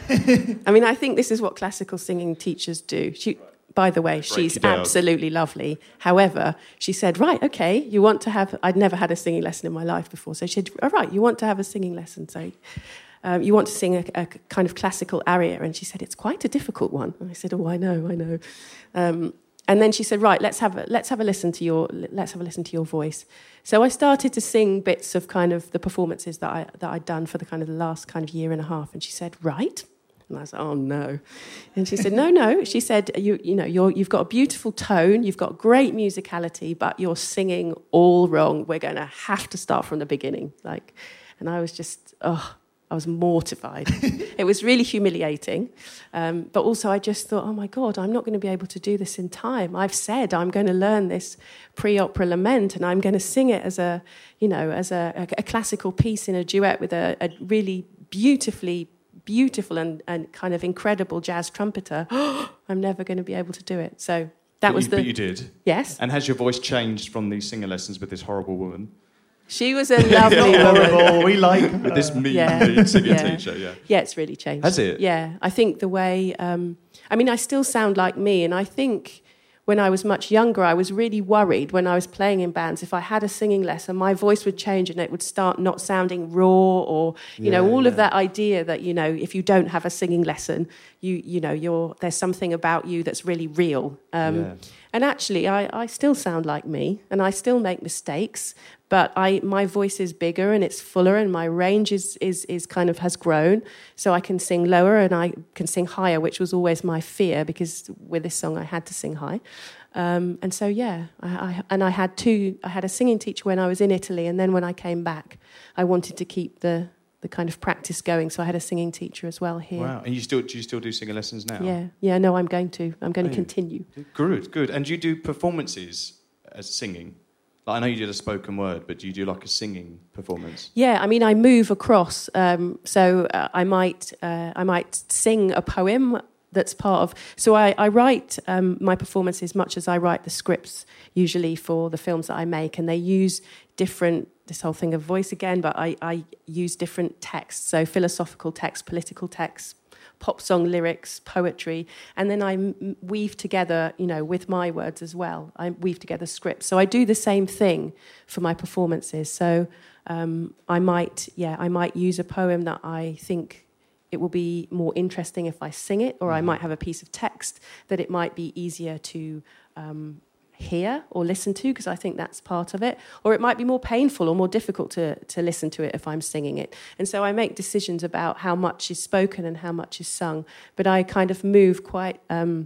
I mean, I think this is what classical singing teachers do. She, by the way, she's absolutely lovely. However, she said, right, okay, you want to have... I'd never had a singing lesson in my life before. So she said, all right, you want to have a singing lesson. So um, you want to sing a, a kind of classical aria. And she said, it's quite a difficult one. And I said, oh, I know, I know. Um, And then she said, right, let's have a, let's have a listen to your let's have a listen to your voice. So I started to sing bits of kind of the performances that I that I'd done for the kind of the last kind of year and a half. And she said, right. And I was like, oh no. And she said, no, no. She said, you you know, you're you've got a beautiful tone, you've got great musicality, but you're singing all wrong. We're going to have to start from the beginning. Like, and I was just, oh. I was mortified. It was really humiliating. Um, but also I just thought, oh my God, I'm not going to be able to do this in time. I've said I'm going to learn this pre-opera lament and I'm going to sing it as a, you know, as a, a, a classical piece in a duet with a, a really beautifully, beautiful and, and kind of incredible jazz trumpeter. I'm never going to be able to do it. So that but was you, the... But you did? Yes. And has your voice changed from these singer lessons with this horrible woman? She was a lovely woman. We like with this mean, yeah. mean singing yeah. teacher, yeah. Yeah, it's really changed. Has it? Yeah, I think the way... Um, I mean, I still sound like me, and I think when I was much younger, I was really worried when I was playing in bands. If I had a singing lesson, my voice would change and it would start not sounding raw or, you yeah, know, all yeah. of that idea that, you know, if you don't have a singing lesson, you you know, you're there's something about you that's really real. Um, yeah. And actually, I, I still sound like me and I still make mistakes, but I my voice is bigger and it's fuller and my range is, is, is kind of has grown. So I can sing lower and I can sing higher, which was always my fear because with this song I had to sing high. Um, and so, yeah, I, I, and I had two, I had a singing teacher when I was in Italy and then when I came back, I wanted to keep the, the kind of practice going. So I had a singing teacher as well here. Wow, and you still do you still do singing lessons now? Yeah, yeah, no, I'm going to. I'm going oh, to continue. Good, good. And do you do performances as singing? Like, I know you did a spoken word, but do you do like a singing performance? Yeah, I mean, I move across. Um, so uh, I might, uh, I might sing a poem that's part of... So I, I write um, my performances much as I write the scripts, usually for the films that I make, and they use different... This whole thing of voice again, but I, I use different texts, so philosophical texts, political texts, pop song lyrics, poetry, and then I m- weave together, you know, with my words as well. I weave together scripts. So I do the same thing for my performances. So um, I might, yeah, I might use a poem that I think it will be more interesting if I sing it, or I might have a piece of text that it might be easier to um, hear or listen to, because I think that's part of it, or it might be more painful or more difficult to, to listen to it if I'm singing it. And so I make decisions about how much is spoken and how much is sung, but I kind of move quite, um,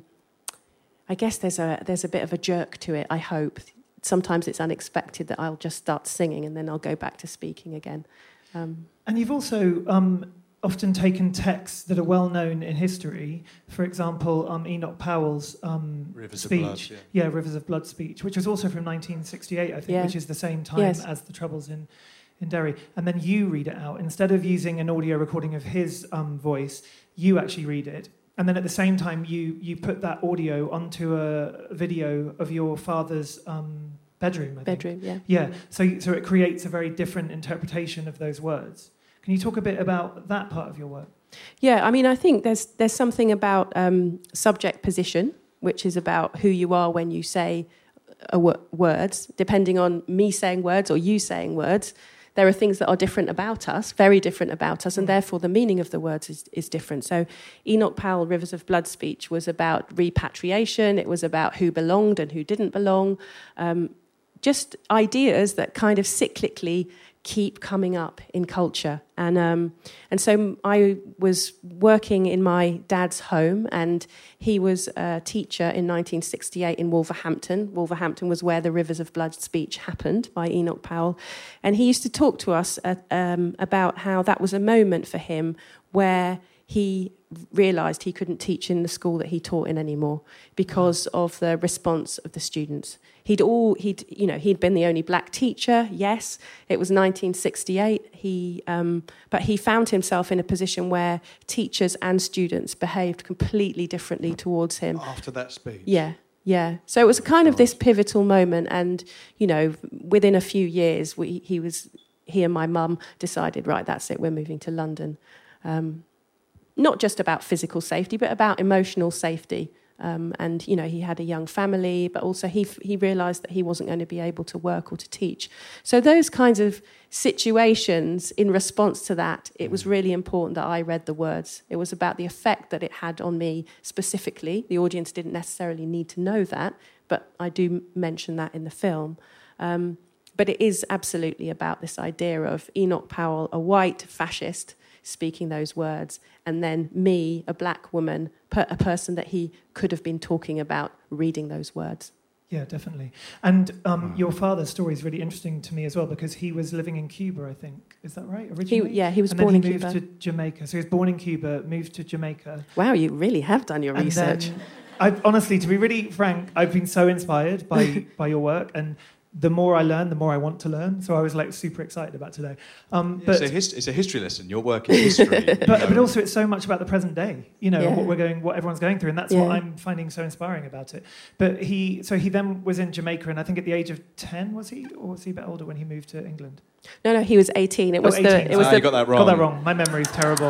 I guess there's a there's a bit of a jerk to it, I hope. Sometimes it's unexpected that I'll just start singing and then I'll go back to speaking again. Um, and you've also um, often taken texts that are well known in history. For example, um, Enoch Powell's um, Rivers speech, of Blood, yeah. yeah, Rivers of Blood speech, which was also from nineteen sixty-eight, I think, Yeah. which is the same time Yes. as the Troubles in, in Derry. And then you read it out. Instead of using an audio recording of his um, voice, you actually read it. And then at the same time, you you put that audio onto a video of your father's um, bedroom, I think. bedroom, yeah. Yeah, so so it creates a very different interpretation of those words. Can you talk a bit about that part of your work? Yeah, I mean, I think there's there's something about um, subject position, which is about who you are when you say a w- words. Depending on me saying words or you saying words, there are things that are different about us, very different about us, and therefore the meaning of the words is, is different. So Enoch Powell, Rivers of Blood speech was about repatriation. It was about who belonged and who didn't belong. Um, just ideas that kind of cyclically keep coming up in culture. And um, and so I was working in my dad's home, and he was a teacher in nineteen sixty-eight in Wolverhampton. Wolverhampton was where the Rivers of Blood speech happened by Enoch Powell. And he used to talk to us at, um, about how that was a moment for him where he realised he couldn't teach in the school that he taught in anymore because of the response of the students. He'd all he'd you know he'd been the only black teacher. Yes, it was nineteen sixty-eight. He um, but he found himself in a position where teachers and students behaved completely differently towards him After that speech? Yeah, yeah. So it was kind of this pivotal moment, and you know, within a few years, we he was he and my mum decided, right, that's it, we're moving to London. Um, not just about physical safety, but about emotional safety. Um, and, you know, he had a young family, but also he he realised that he wasn't going to be able to work or to teach. So those kinds of situations, in response to that, it was really important that I read the words. It was about the effect that it had on me specifically. The audience didn't necessarily need to know that, but I do mention that in the film. Um, but it is absolutely about this idea of Enoch Powell, a white fascist, speaking those words, and then me, a black woman, per, a person that he could have been talking about, reading those words. Yeah, definitely. And um, your father's story is really interesting to me as well, because he was living in Cuba, I think. Is that right, originally? He, yeah, he was and born then in he Cuba. moved to Jamaica. So he was born in Cuba, moved to Jamaica. Wow, you really have done your and research. Then, I, honestly, to be really frank, I've been so inspired by, by your work, and the more I learn, the more I want to learn. So I was like super excited about today. Um, Yeah, but it's, a hist- it's a history lesson. Your work is history. but, but also it's so much about the present day, you know, Yeah. what we're going, what everyone's going through, and that's Yeah. what I'm finding so inspiring about it. But he, so he then was in Jamaica, and I think at the age of ten, was he, or was he a bit older when he moved to England? No, no, he was eighteen. It Oh, was eighteen. the. It was Ah, the. you got that wrong. Got that wrong. My memory's terrible.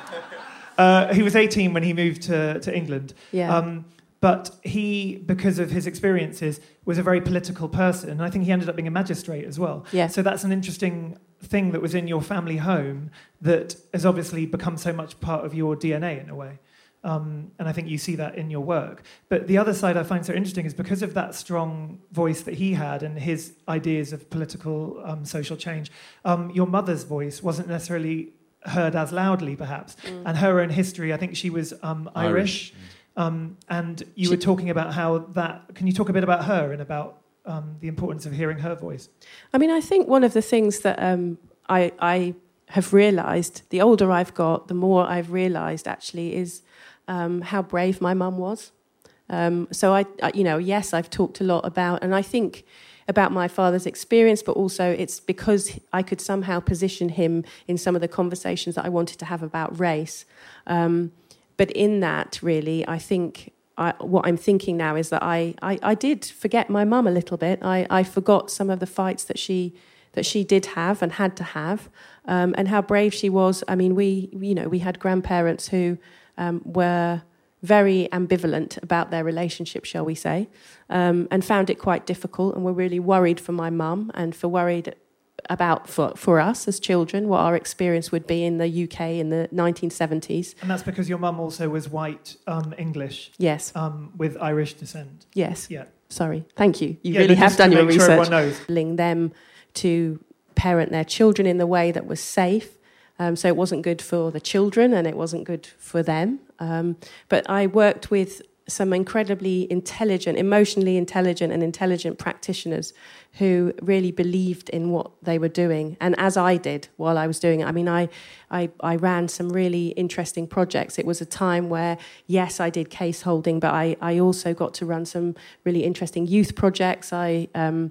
Uh, he was eighteen when he moved to, to England. Yeah. Um, but he, because of his experiences, was a very political person. And I think he ended up being a magistrate as well. Yeah. So that's an interesting thing that was in your family home that has obviously become so much part of your D N A in a way. Um, and I think you see that in your work. But the other side I find so interesting is because of that strong voice that he had and his ideas of political um, social change, um, your mother's voice wasn't necessarily heard as loudly, perhaps. Mm. And her own history, I think she was um, Irish. Irish. Um, and you She- were talking about how that... Can you talk a bit about her and about um, the importance of hearing her voice? I mean, I think one of the things that um, I, I have realised, the older I've got, the more I've realised actually is um, how brave my mum was. Um, so, I, I, you know, yes, I've talked a lot about, and I think about my father's experience, but also it's because I could somehow position him in some of the conversations that I wanted to have about race. Um, but in that, really, I think I, what I'm thinking now is that I, I, I did forget my mum a little bit. I, I forgot some of the fights that she that she did have and had to have, um, and how brave she was. I mean, we you know we had grandparents who um, were very ambivalent about their relationship, shall we say, um, and found it quite difficult, and were really worried for my mum and for worried about for, for us as children what our experience would be in the U K in the nineteen seventies. And that's because your mum also was white um, English Yes, um, with Irish descent. yes. Yeah. Sorry, thank you. You Yeah, really but have just done to your make sure research. everyone knows. Enabling them to parent their children in the way that was safe. Um, so it wasn't good for the children and it wasn't good for them. Um, but I worked with some incredibly intelligent, emotionally intelligent and intelligent practitioners who really believed in what they were doing. And as I did while I was doing it, I mean, I, I, I ran some really interesting projects. It was a time where, yes, I did case holding, but I, I also got to run some really interesting youth projects. I... Um,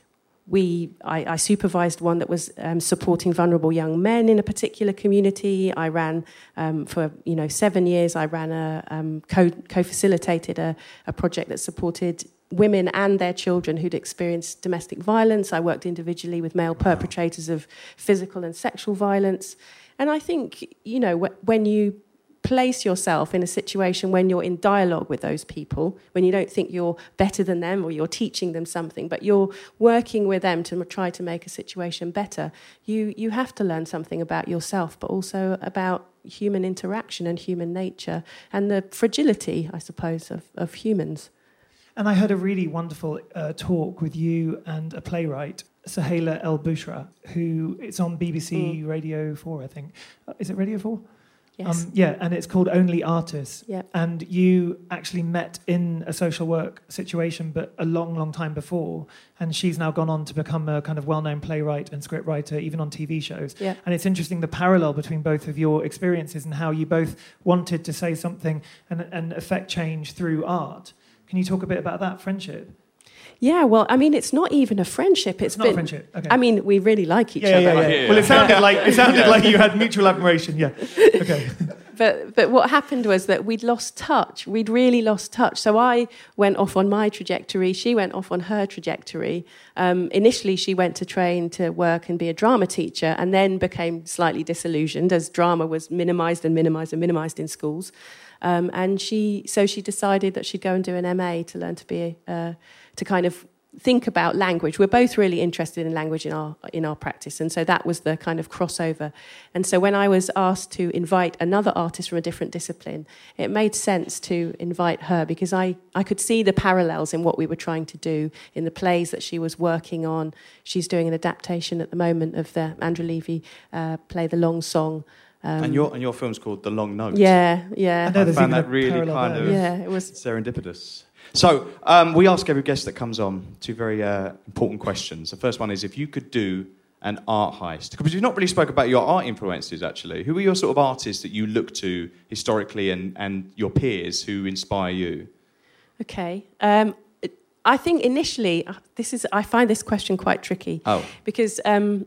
We, I, I supervised one that was um, supporting vulnerable young men in a particular community. I ran um, for you know seven years. I ran a um, co co-facilitated a, a project that supported women and their children who'd experienced domestic violence. I worked individually with male perpetrators of physical and sexual violence. And I think you know wh when you place yourself in a situation when you're in dialogue with those people, when you don't think you're better than them or you're teaching them something, but you're working with them to try to make a situation better, you, you have to learn something about yourself, but also about human interaction and human nature and the fragility, I suppose, of, of humans. And I heard a really wonderful uh, talk with you and a playwright, Sohaila El-Boushra, who it's on B B C mm. Radio four, I think. Uh, is it Radio four? Yes. Um, yeah, and it's called Only Artists. Yep. And you actually met in a social work situation, but a long, long time before. And she's now gone on to become a kind of well-known playwright and scriptwriter, even on T V shows. Yep. And it's interesting the parallel between both of your experiences and how you both wanted to say something and, and affect change through art. Can you talk a bit about that friendship? Yeah, well, I mean, it's not even a friendship. It's, it's not been, a friendship. Okay. I mean, we really like each yeah, other. Yeah, yeah, yeah. Well, it sounded like it sounded like you had mutual admiration. Yeah. Okay. But but what happened was that we'd lost touch. We'd really lost touch. So I went off on my trajectory. She went off on her trajectory. Um, initially, she went to train to work and be a drama teacher, and then became slightly disillusioned as drama was minimised and minimised and minimised in schools. Um, and she so she decided that she'd go and do an M A to learn to be uh, to kind of think about language. We're both really interested in language in our in our practice, and so that was the kind of crossover. And so when I was asked to invite another artist from a different discipline, it made sense to invite her because I, I could see the parallels in what we were trying to do in the plays that she was working on. She's doing an adaptation at the moment of the Andrew Levy uh, play The Long Song. Um, and your and your film's called The Long Note. Yeah, yeah. I, know I found that really kind there. of yeah, it was serendipitous. So um, we ask every guest that comes on two very uh, important questions. The first one is if you could do an art heist. Because you've not really spoke about your art influences, actually. Who are your sort of artists that you look to historically and, and your peers who inspire you? Okay. Um, I think initially, this is I find this question quite tricky. Oh. Because um,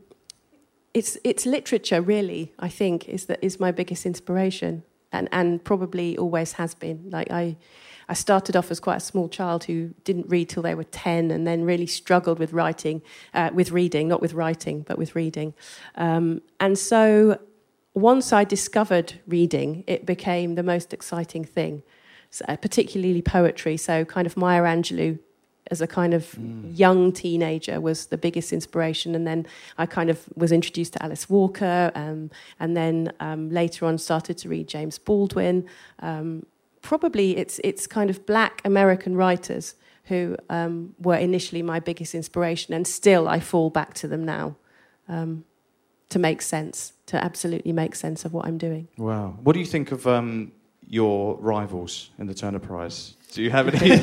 it's it's literature, really, I think, is that is my biggest inspiration. And, and probably always has been. Like I... I started off as quite a small child who didn't read till they were ten and then really struggled with writing, uh, with reading, not with writing, but with reading. Um, and so once I discovered reading, it became the most exciting thing, so, uh, particularly poetry. So kind of Maya Angelou as a kind of mm. young teenager was the biggest inspiration. And then I kind of was introduced to Alice Walker um, and then um, later on started to read James Baldwin. Um, Probably it's it's kind of black American writers who um, were initially my biggest inspiration, and still I fall back to them now um, to make sense, to absolutely make sense of what I'm doing. Wow. What do you think of um, your rivals in the Turner Prize? Do you have any?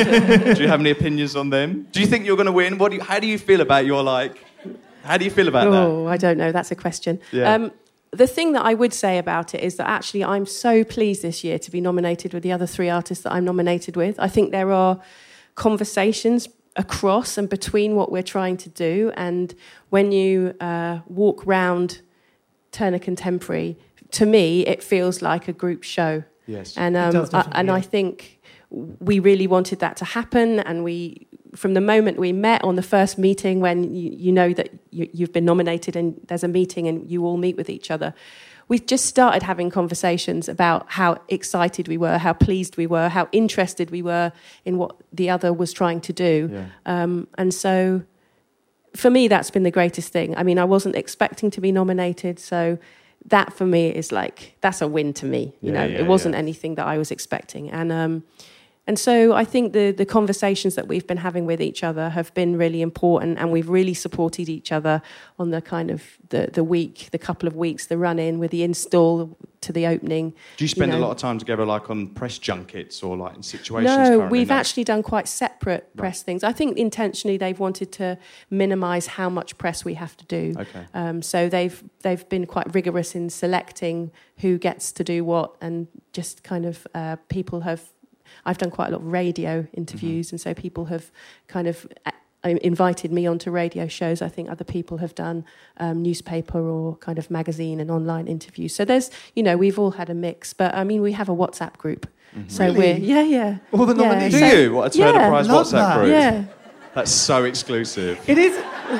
do you have any opinions on them? Do you think you're going to win? What do you, how do you feel about your like? How do you feel about oh, that? Oh, I don't know. That's a question. Yeah. Um, The thing that I would say about it is that actually I'm so pleased this year to be nominated with the other three artists that I'm nominated with. I think there are conversations across and between what we're trying to do. And when you uh, walk round Turner Contemporary, to me, it feels like a group show. Yes. And, um, does, I, and yeah. I think we really wanted that to happen. And we, from the moment we met on the first meeting, when you, you know that you, you've been nominated and there's a meeting and you all meet with each other, we just started having conversations about how excited we were, how pleased we were, how interested we were in what the other was trying to do. Yeah. Um, and so for me, that's been the greatest thing. I mean, I wasn't expecting to be nominated, so that for me is like, that's a win to me. You Yeah, know, yeah, it wasn't yeah. anything that I was expecting. And um, And so I think the, the conversations that we've been having with each other have been really important, and we've really supported each other on the kind of the, the week, the couple of weeks, the run-in with the install to the opening. Do you spend you know. a lot of time together, like on press junkets or like in situations? No, currently? we've No. actually done quite separate Right. press things. I think intentionally they've wanted to minimise how much press we have to do. Okay. Um, so they've they've been quite rigorous in selecting who gets to do what, and just kind of uh, people have. I've done quite a lot of radio interviews, mm-hmm. and so people have kind of uh, invited me onto radio shows. I think other people have done um, newspaper or kind of magazine and online interviews. So there's, you know, we've all had a mix. But I mean, we have a WhatsApp group. Mm-hmm. So really? we're, yeah, yeah. All the yeah. nominees? Do so, you? What a Turner yeah, Prize love WhatsApp that. group. Yeah. That's so exclusive. It is.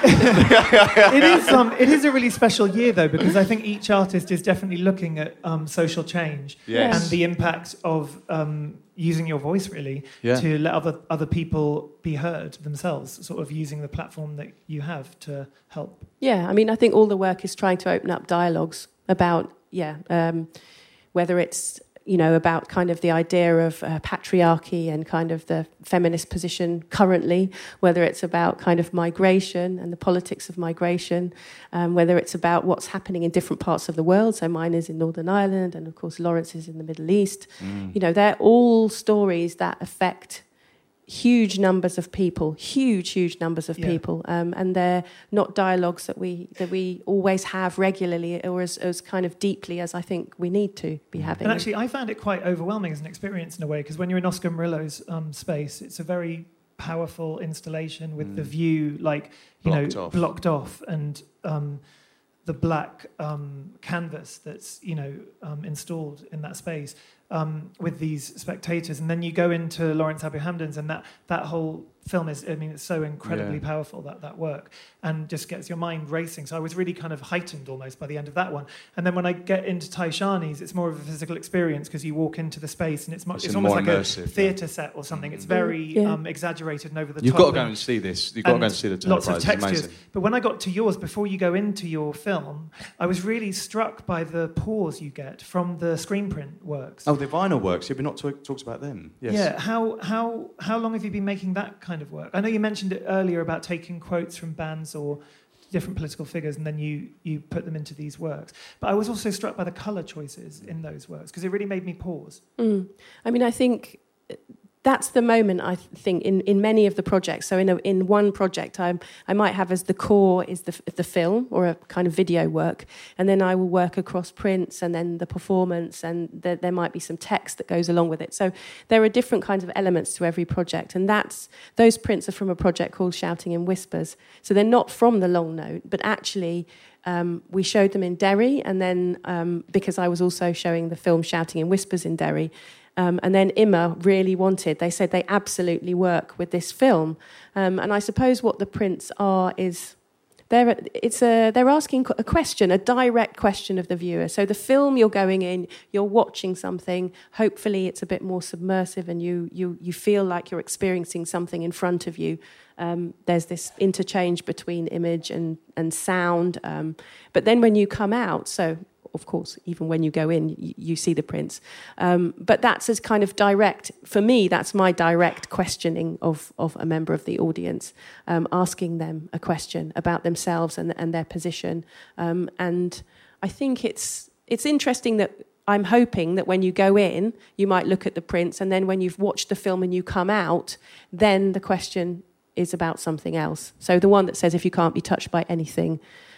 it is. Um, it is a really special year though, because I think each artist is definitely looking at um, social change Yes. and the impact of um, using your voice really Yeah. to let other other people be heard themselves. Sort of using the platform that you have to help. Yeah, I mean, I think all the work is trying to open up dialogues about, yeah, um, whether it's, you know, about kind of the idea of uh, patriarchy and kind of the feminist position currently, whether it's about kind of migration and the politics of migration, um, whether it's about what's happening in different parts of the world. So mine is in Northern Ireland, and of course Lawrence is in the Middle East. Mm. You know, they're all stories that affect huge numbers of people, huge, huge numbers of yeah. people, um, and they're not dialogues that we that we always have regularly or as, as kind of deeply as I think we need to be having. And actually, I found it quite overwhelming as an experience in a way, because when you're in Oscar Murillo's um, space, it's a very powerful installation with mm. the view, like you blocked know, off. blocked off, and um, the black um, canvas that's you know um, installed in that space. Um, with these spectators, and then you go into Lawrence Abu Hamdan's, and that that whole film is, I mean, it's so incredibly yeah. powerful, that that work, and just gets your mind racing. So I was really kind of heightened almost by the end of that one. And then when I get into Taishani's, it's more of a physical experience, because you walk into the space and it's, much, it's, it's almost like immersive, a theatre set or something. Mm. It's very yeah. um, exaggerated and over the You've top. got to go and see this. You've got to go and see the Turner lots Prize. of textures. It's amazing. But when I got to yours, before you go into your film, I was really struck by the pause you get from the screen print works. Oh, the vinyl works. You've not talk, talked about them. Yes. Yeah. How how how long have you been making that kind of work? I know you mentioned it earlier about taking quotes from bands or different political figures, and then you you put them into these works. But I was also struck by the colour choices in those works, because it really made me pause. Mm. I mean, I think that's the moment, I think, in, in many of the projects. So in a, in one project, I I might have as the core is the the film or a kind of video work, and then I will work across prints and then the performance, and there, there might be some text that goes along with it. So there are different kinds of elements to every project, and that's those prints are from a project called Shouting in Whispers. So they're not from the long note, but actually um, we showed them in Derry, and then um, because I was also showing the film Shouting in Whispers in Derry. Um, and then I M A really wanted, they said they absolutely work with this film. Um, and I suppose what the prints are is, they're, it's a, they're asking a question, a direct question of the viewer. So the film, you're going in, you're watching something, hopefully it's a bit more submersive and you you you feel like you're experiencing something in front of you. Um, there's this interchange between image and, and sound. Um, but then when you come out, so... Of course, even when you go in, you, you see the prints. Um, but that's as kind of direct, for me, that's my direct questioning of, of a member of the audience, um, asking them a question about themselves and, and their position. Um, and I think it's it's interesting that I'm hoping that when you go in, you might look at the prints, and then when you've watched the film and you come out, then the question is about something else. So the one that says, if you can't be touched by anything...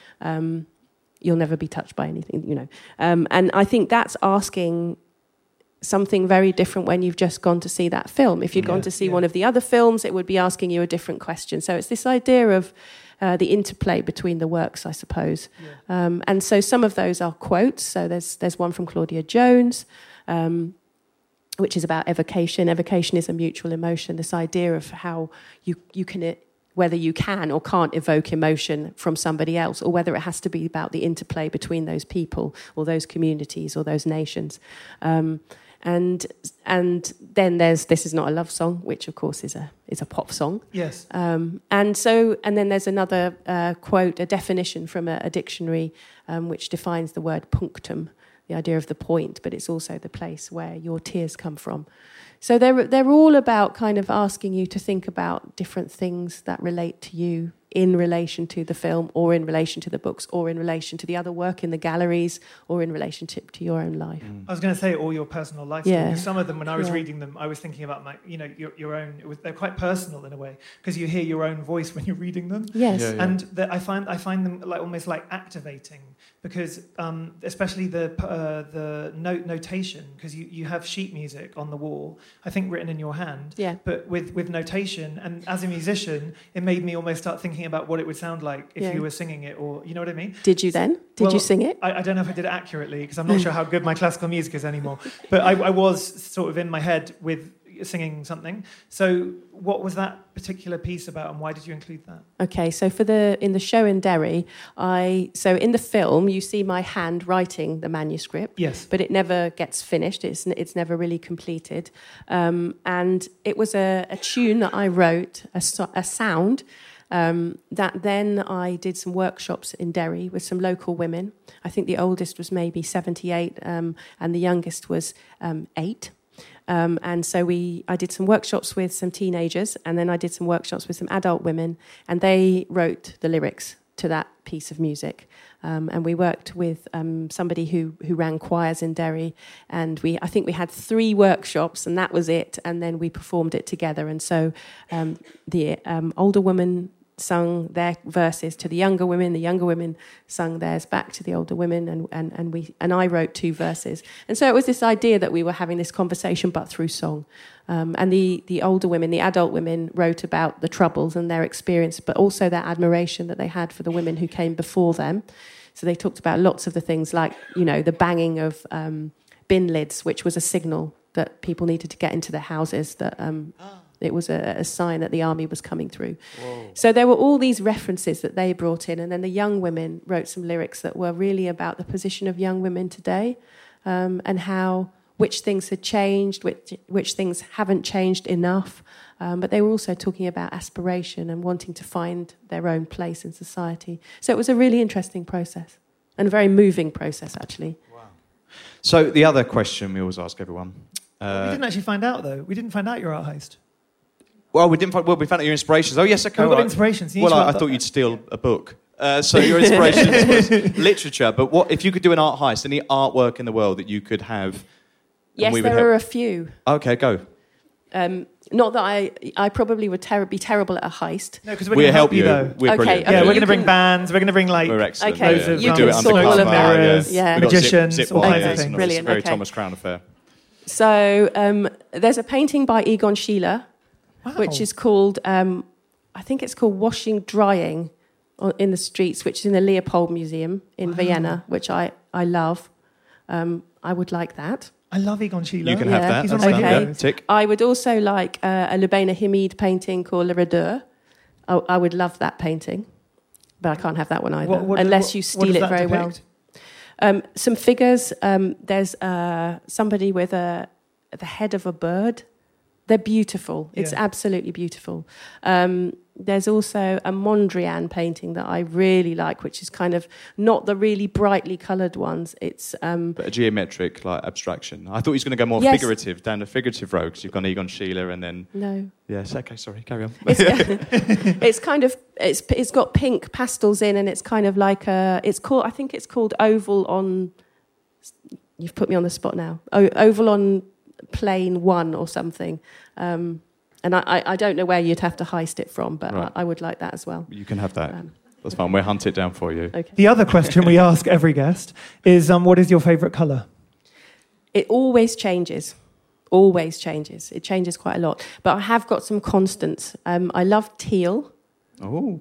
Um, you'll never be touched by anything, you know. Um, and I think that's asking something very different when you've just gone to see that film. If you'd yeah, gone to see yeah. one of the other films, it would be asking you a different question. So it's this idea of uh, the interplay between the works, I suppose. Yeah. Um, and so some of those are quotes. So there's there's one from Claudia Jones, um, which is about evocation. Evocation is a mutual emotion, this idea of how you, you can... It, whether you can or can't evoke emotion from somebody else, or whether it has to be about the interplay between those people or those communities or those nations. Um, and and then there's This Is Not a Love Song, which of course is a is a pop song. Yes. Um, and so and then there's another uh, quote, a definition from a, a dictionary, um, which defines the word punctum, the idea of the point, but it's also the place where your tears come from. So they're they're all about kind of asking you to think about different things that relate to you in relation to the film, or in relation to the books, or in relation to the other work in the galleries, or in relationship to your own life. I was going to say all your personal life Yeah. stories. Some of them, when I was Yeah. reading them, I was thinking about my, you know, your, your own. It was, they're quite personal in a way because you hear your own voice when you're reading them. Yes. Yeah, yeah. And the, I find I find them like almost like activating because, um, especially the uh, the note notation, because you, you have sheet music on the wall, I think written in your hand. Yeah. But with with notation, and as a musician, it made me almost start thinking about what it would sound like if Yeah. you were singing it, or you know what I mean. Did you then? Did Well, you sing it? I, I don't know if I did it accurately because I'm not sure how good my classical music is anymore. But I, I was sort of in my head with singing something. So what was that particular piece about, and why did you include that? Okay, so for the in the show in Derry, I so in the film you see my hand writing the manuscript. Yes. But it never gets finished. It's it's never really completed. Um, and it was a, a tune that I wrote, a, so, a sound. Um, that then I did some workshops in Derry with some local women. I think the oldest was maybe seventy-eight, um, and the youngest was um, eight. Um, and so we, I did some workshops with some teenagers, and then I did some workshops with some adult women, and they wrote the lyrics to that piece of music. Um, and we worked with um, somebody who, who ran choirs in Derry, and we I think we had three workshops, and that was it. And then we performed it together. And so um, the um, older woman sung their verses to the younger women, the younger women sung theirs back to the older women, and, and, and we and I wrote two verses. And so it was this idea that we were having this conversation but through song. Um, and the, the older women, the adult women, wrote about the troubles and their experience, but also their admiration that they had for the women who came before them. So they talked about lots of the things like, you know, the banging of um, bin lids, which was a signal that people needed to get into their houses, that um, it was a, a sign that the army was coming through. Whoa. So there were all these references that they brought in, and then the young women wrote some lyrics that were really about the position of young women today, um, and how which things had changed, which, which things haven't changed enough. Um, but they were also talking about aspiration and wanting to find their own place in society. So it was a really interesting process, and a very moving process, actually. Wow. So the other question we always ask everyone... Uh, we didn't actually find out, though. We didn't find out your art heist. Well, we didn't find... Well, we found out your inspirations. Oh, yes, okay. We've got right. inspirations. You Well, need to I, I up thought that. you'd steal a book. Uh, so your inspirations was literature. But what if you could do an art heist, any artwork in the world that you could have... Yes, we would there help- are a few. Okay, go. Um, not that I, I probably would ter- be terrible at a heist. No, because we're We'll going to help help you, you. though. We're Okay, brilliant. okay, Yeah, we're you going to bring can- bands. We're going to bring, like... We're excellent. Okay, yeah, you we can do it sort undercover. all of that. Yeah. Yeah. We've got zip- Magicians, zip all wires kinds of and things. all this. Brilliant, Very okay. Thomas Crown affair. So um, there's a painting by Egon Schiele, Wow. which is called, um, I think it's called Washing Drying on- in the Streets, which is in the Leopold Museum in Wow. Vienna, which I, I love. Um, I would like that. I love Egon Schiele. You can Yeah. have that. He's That's on my done. okay. Yeah. Tick. I would also like uh, a Lubena Hamid painting called Le Redeur. I, I would love that painting, but I can't have that one either, What- what- unless what- you what steal does it that very well. depict? Um, some figures. Um, there's uh, somebody with a the head of a bird. They're beautiful. It's Yeah. absolutely beautiful. Um, there's also a Mondrian painting that I really like, which is kind of not the really brightly coloured ones. It's um, But a geometric, like, abstraction. I thought he was going to go more Yes. figurative, down the figurative road, because you've gone Egon Schiele and then... no. Yes, okay, sorry, carry on. It's, it's kind of it's it's got pink pastels in, and it's kind of like a. It's called. I think it's called oval on. You've put me on the spot now. O, oval on plane one or something. Um, and I, I, I don't know where you'd have to heist it from, but Right. I, I would like that as well. You can have that. Um, That's fine. We'll hunt it down for you. Okay. The other question we ask every guest is, um, what is your favourite colour? It always changes. Always changes. It changes quite a lot. But I have got some constants. Um, I love teal. Oh.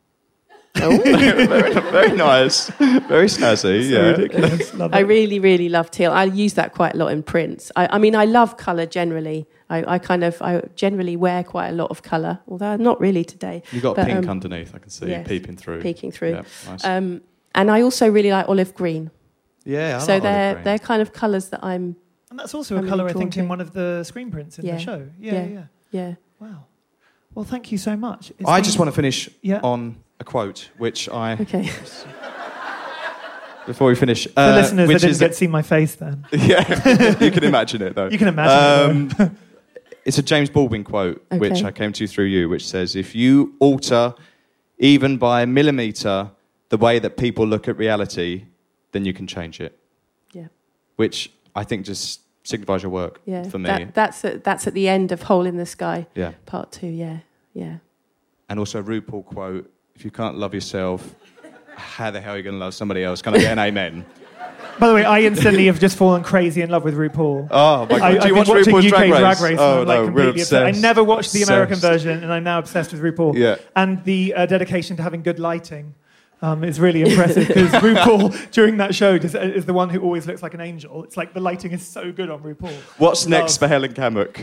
very, very nice. Very snazzy, yeah. Ridiculous. Love I it. really, really love teal. I use that quite a lot in prints. I, I mean, I love colour generally. I, I kind of, I generally wear quite a lot of colour, although not really today. You've got But, pink um, underneath, I can see, yes, peeping through. peeking through. Yeah, nice. Um, and I also really like olive green. yeah, I so like olive they're green. they're kind of colours that I'm, And that's also I'm a colour, really I think, drawn in to. one of the screen prints in Yeah. the show. Yeah, Yeah. yeah. yeah. Wow. Well, thank you so much. It's I been- just want to finish Yeah. on a quote, which I... Okay. Before we finish... For uh, listeners, they which didn't is get to see my face then. Yeah, you can imagine it, though. You can imagine it, Um, it's a James Baldwin quote, Okay. which I came to through you, which says, if you alter even by a millimetre the way that people look at reality, then you can change it. Yeah. Which I think just signifies your work Yeah. for me. That, that's, at, that's at the end of Hole in the Sky, Yeah. part two, yeah, yeah. And also a RuPaul quote, if you can't love yourself, how the hell are you going to love somebody else? Can I get an amen? By the way, I instantly have just fallen crazy in love with RuPaul. Oh, my God. I, Do you I've watch been watching RuPaul's U K Drag Race? Drag Race Oh, and I'm like no, we're completely obsessed. I obsessed. never watched the American Obsessed. version, and I'm now obsessed with RuPaul. Yeah. And the uh, dedication to having good lighting um, is really impressive, because RuPaul, during that show, is, is the one who always looks like an angel. It's like the lighting is so good on RuPaul. What's Love. next for Helen Kammock?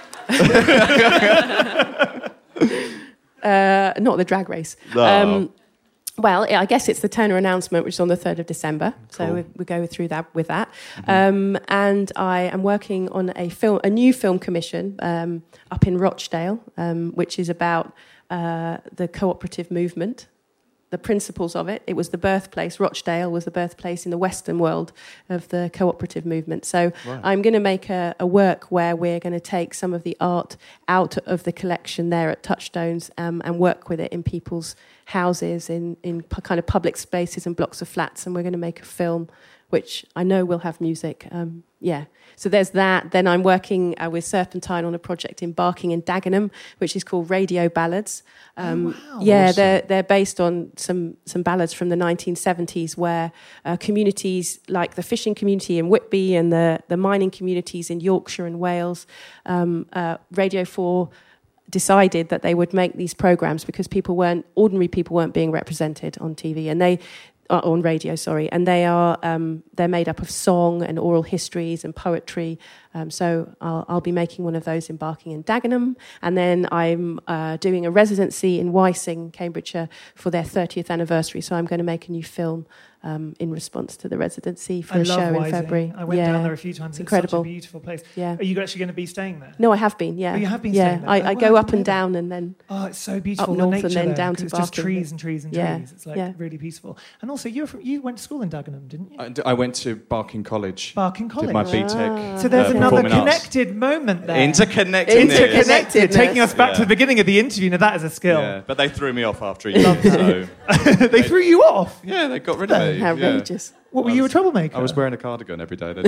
Uh, not the Drag Race. No. Um, well, I guess it's the Turner announcement, which is on the third of December. So Cool. we, we go through that with that. Mm-hmm. Um, and I am working on a film, a new film commission um, up in Rochdale, um, which is about uh, the cooperative movement, the principles of it. It was the birthplace. Rochdale was the birthplace in the Western world of the cooperative movement. So Right. I'm going to make a, a work where we're going to take some of the art out of the collection there at Touchstones um, and work with it in people's houses, in, in p- kind of public spaces and blocks of flats. And we're going to make a film, which I know will have music. Um, yeah. So there's that. Then I'm working uh, with Serpentine on a project in Barking and Dagenham, which is called Radio Ballads. Um, wow. Yeah, Awesome. they're they're based on some some ballads from the nineteen seventies, where uh, communities like the fishing community in Whitby and the the mining communities in Yorkshire and Wales, um, uh, Radio four decided that they would make these programs because people weren't ordinary people weren't being represented on T V, and they. Uh, on radio, sorry, and they are um, they're made up of song and oral histories and poetry. Um, so I'll, I'll be making one of those in Barking and Dagenham, and then I'm uh, doing a residency in Wysing, Cambridgeshire, for their thirtieth anniversary. So I'm going to make a new film um, in response to the residency for I a love show Wysing. in February. I went yeah. down there a few times. It's, incredible. such a beautiful place. Yeah. Are you actually going to be staying there? No, I have been. Yeah, Oh, you have been Yeah, staying there? I, Oh, I wow, go I up didn't and know down, and then Oh, it's so beautiful. Up the north nature and then there, down 'cause to it's just Barking. trees and trees and Yeah, trees. It's like yeah. really peaceful. And also, you're from, you went to school in Dagenham, didn't you? I, d- I went to Barking College. Barking College. Did my B Tech. Ah. So there's uh, another performing arts. connected moment there. Interconnected. Interconnected, Interconnectedness. taking us back to Yeah. the beginning of the interview. Now that is a skill. Yeah, but they threw me off after a year. So, They threw you off. yeah, they got rid of me. Yeah. outrageous. What, were I you a was- troublemaker? I was wearing a cardigan every day.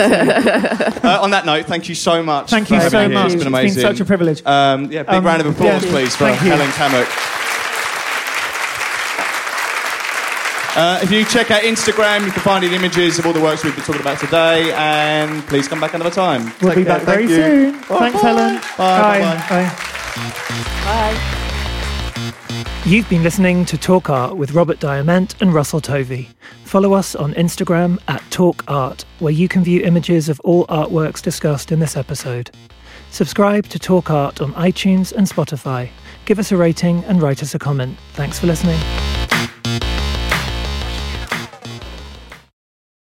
uh, on that note, thank you so much. Thank for you having so me here. much. It's been It's amazing. been such a privilege. Um, yeah, big Um, round of applause, yeah. please, for Thank you. Helen Kammock. Uh, if you check out Instagram, you can find the images of all the works we've been talking about today, and please come back another time. We'll Take be care. back very Thank you. soon. Bye. Thanks, Bye. Helen. Bye. Bye. Bye. Bye. You've been listening to Talk Art with Robert Diamant and Russell Tovey. Follow us on Instagram at Talk Art, where you can view images of all artworks discussed in this episode. Subscribe to Talk Art on iTunes and Spotify. Give us a rating and write us a comment. Thanks for listening.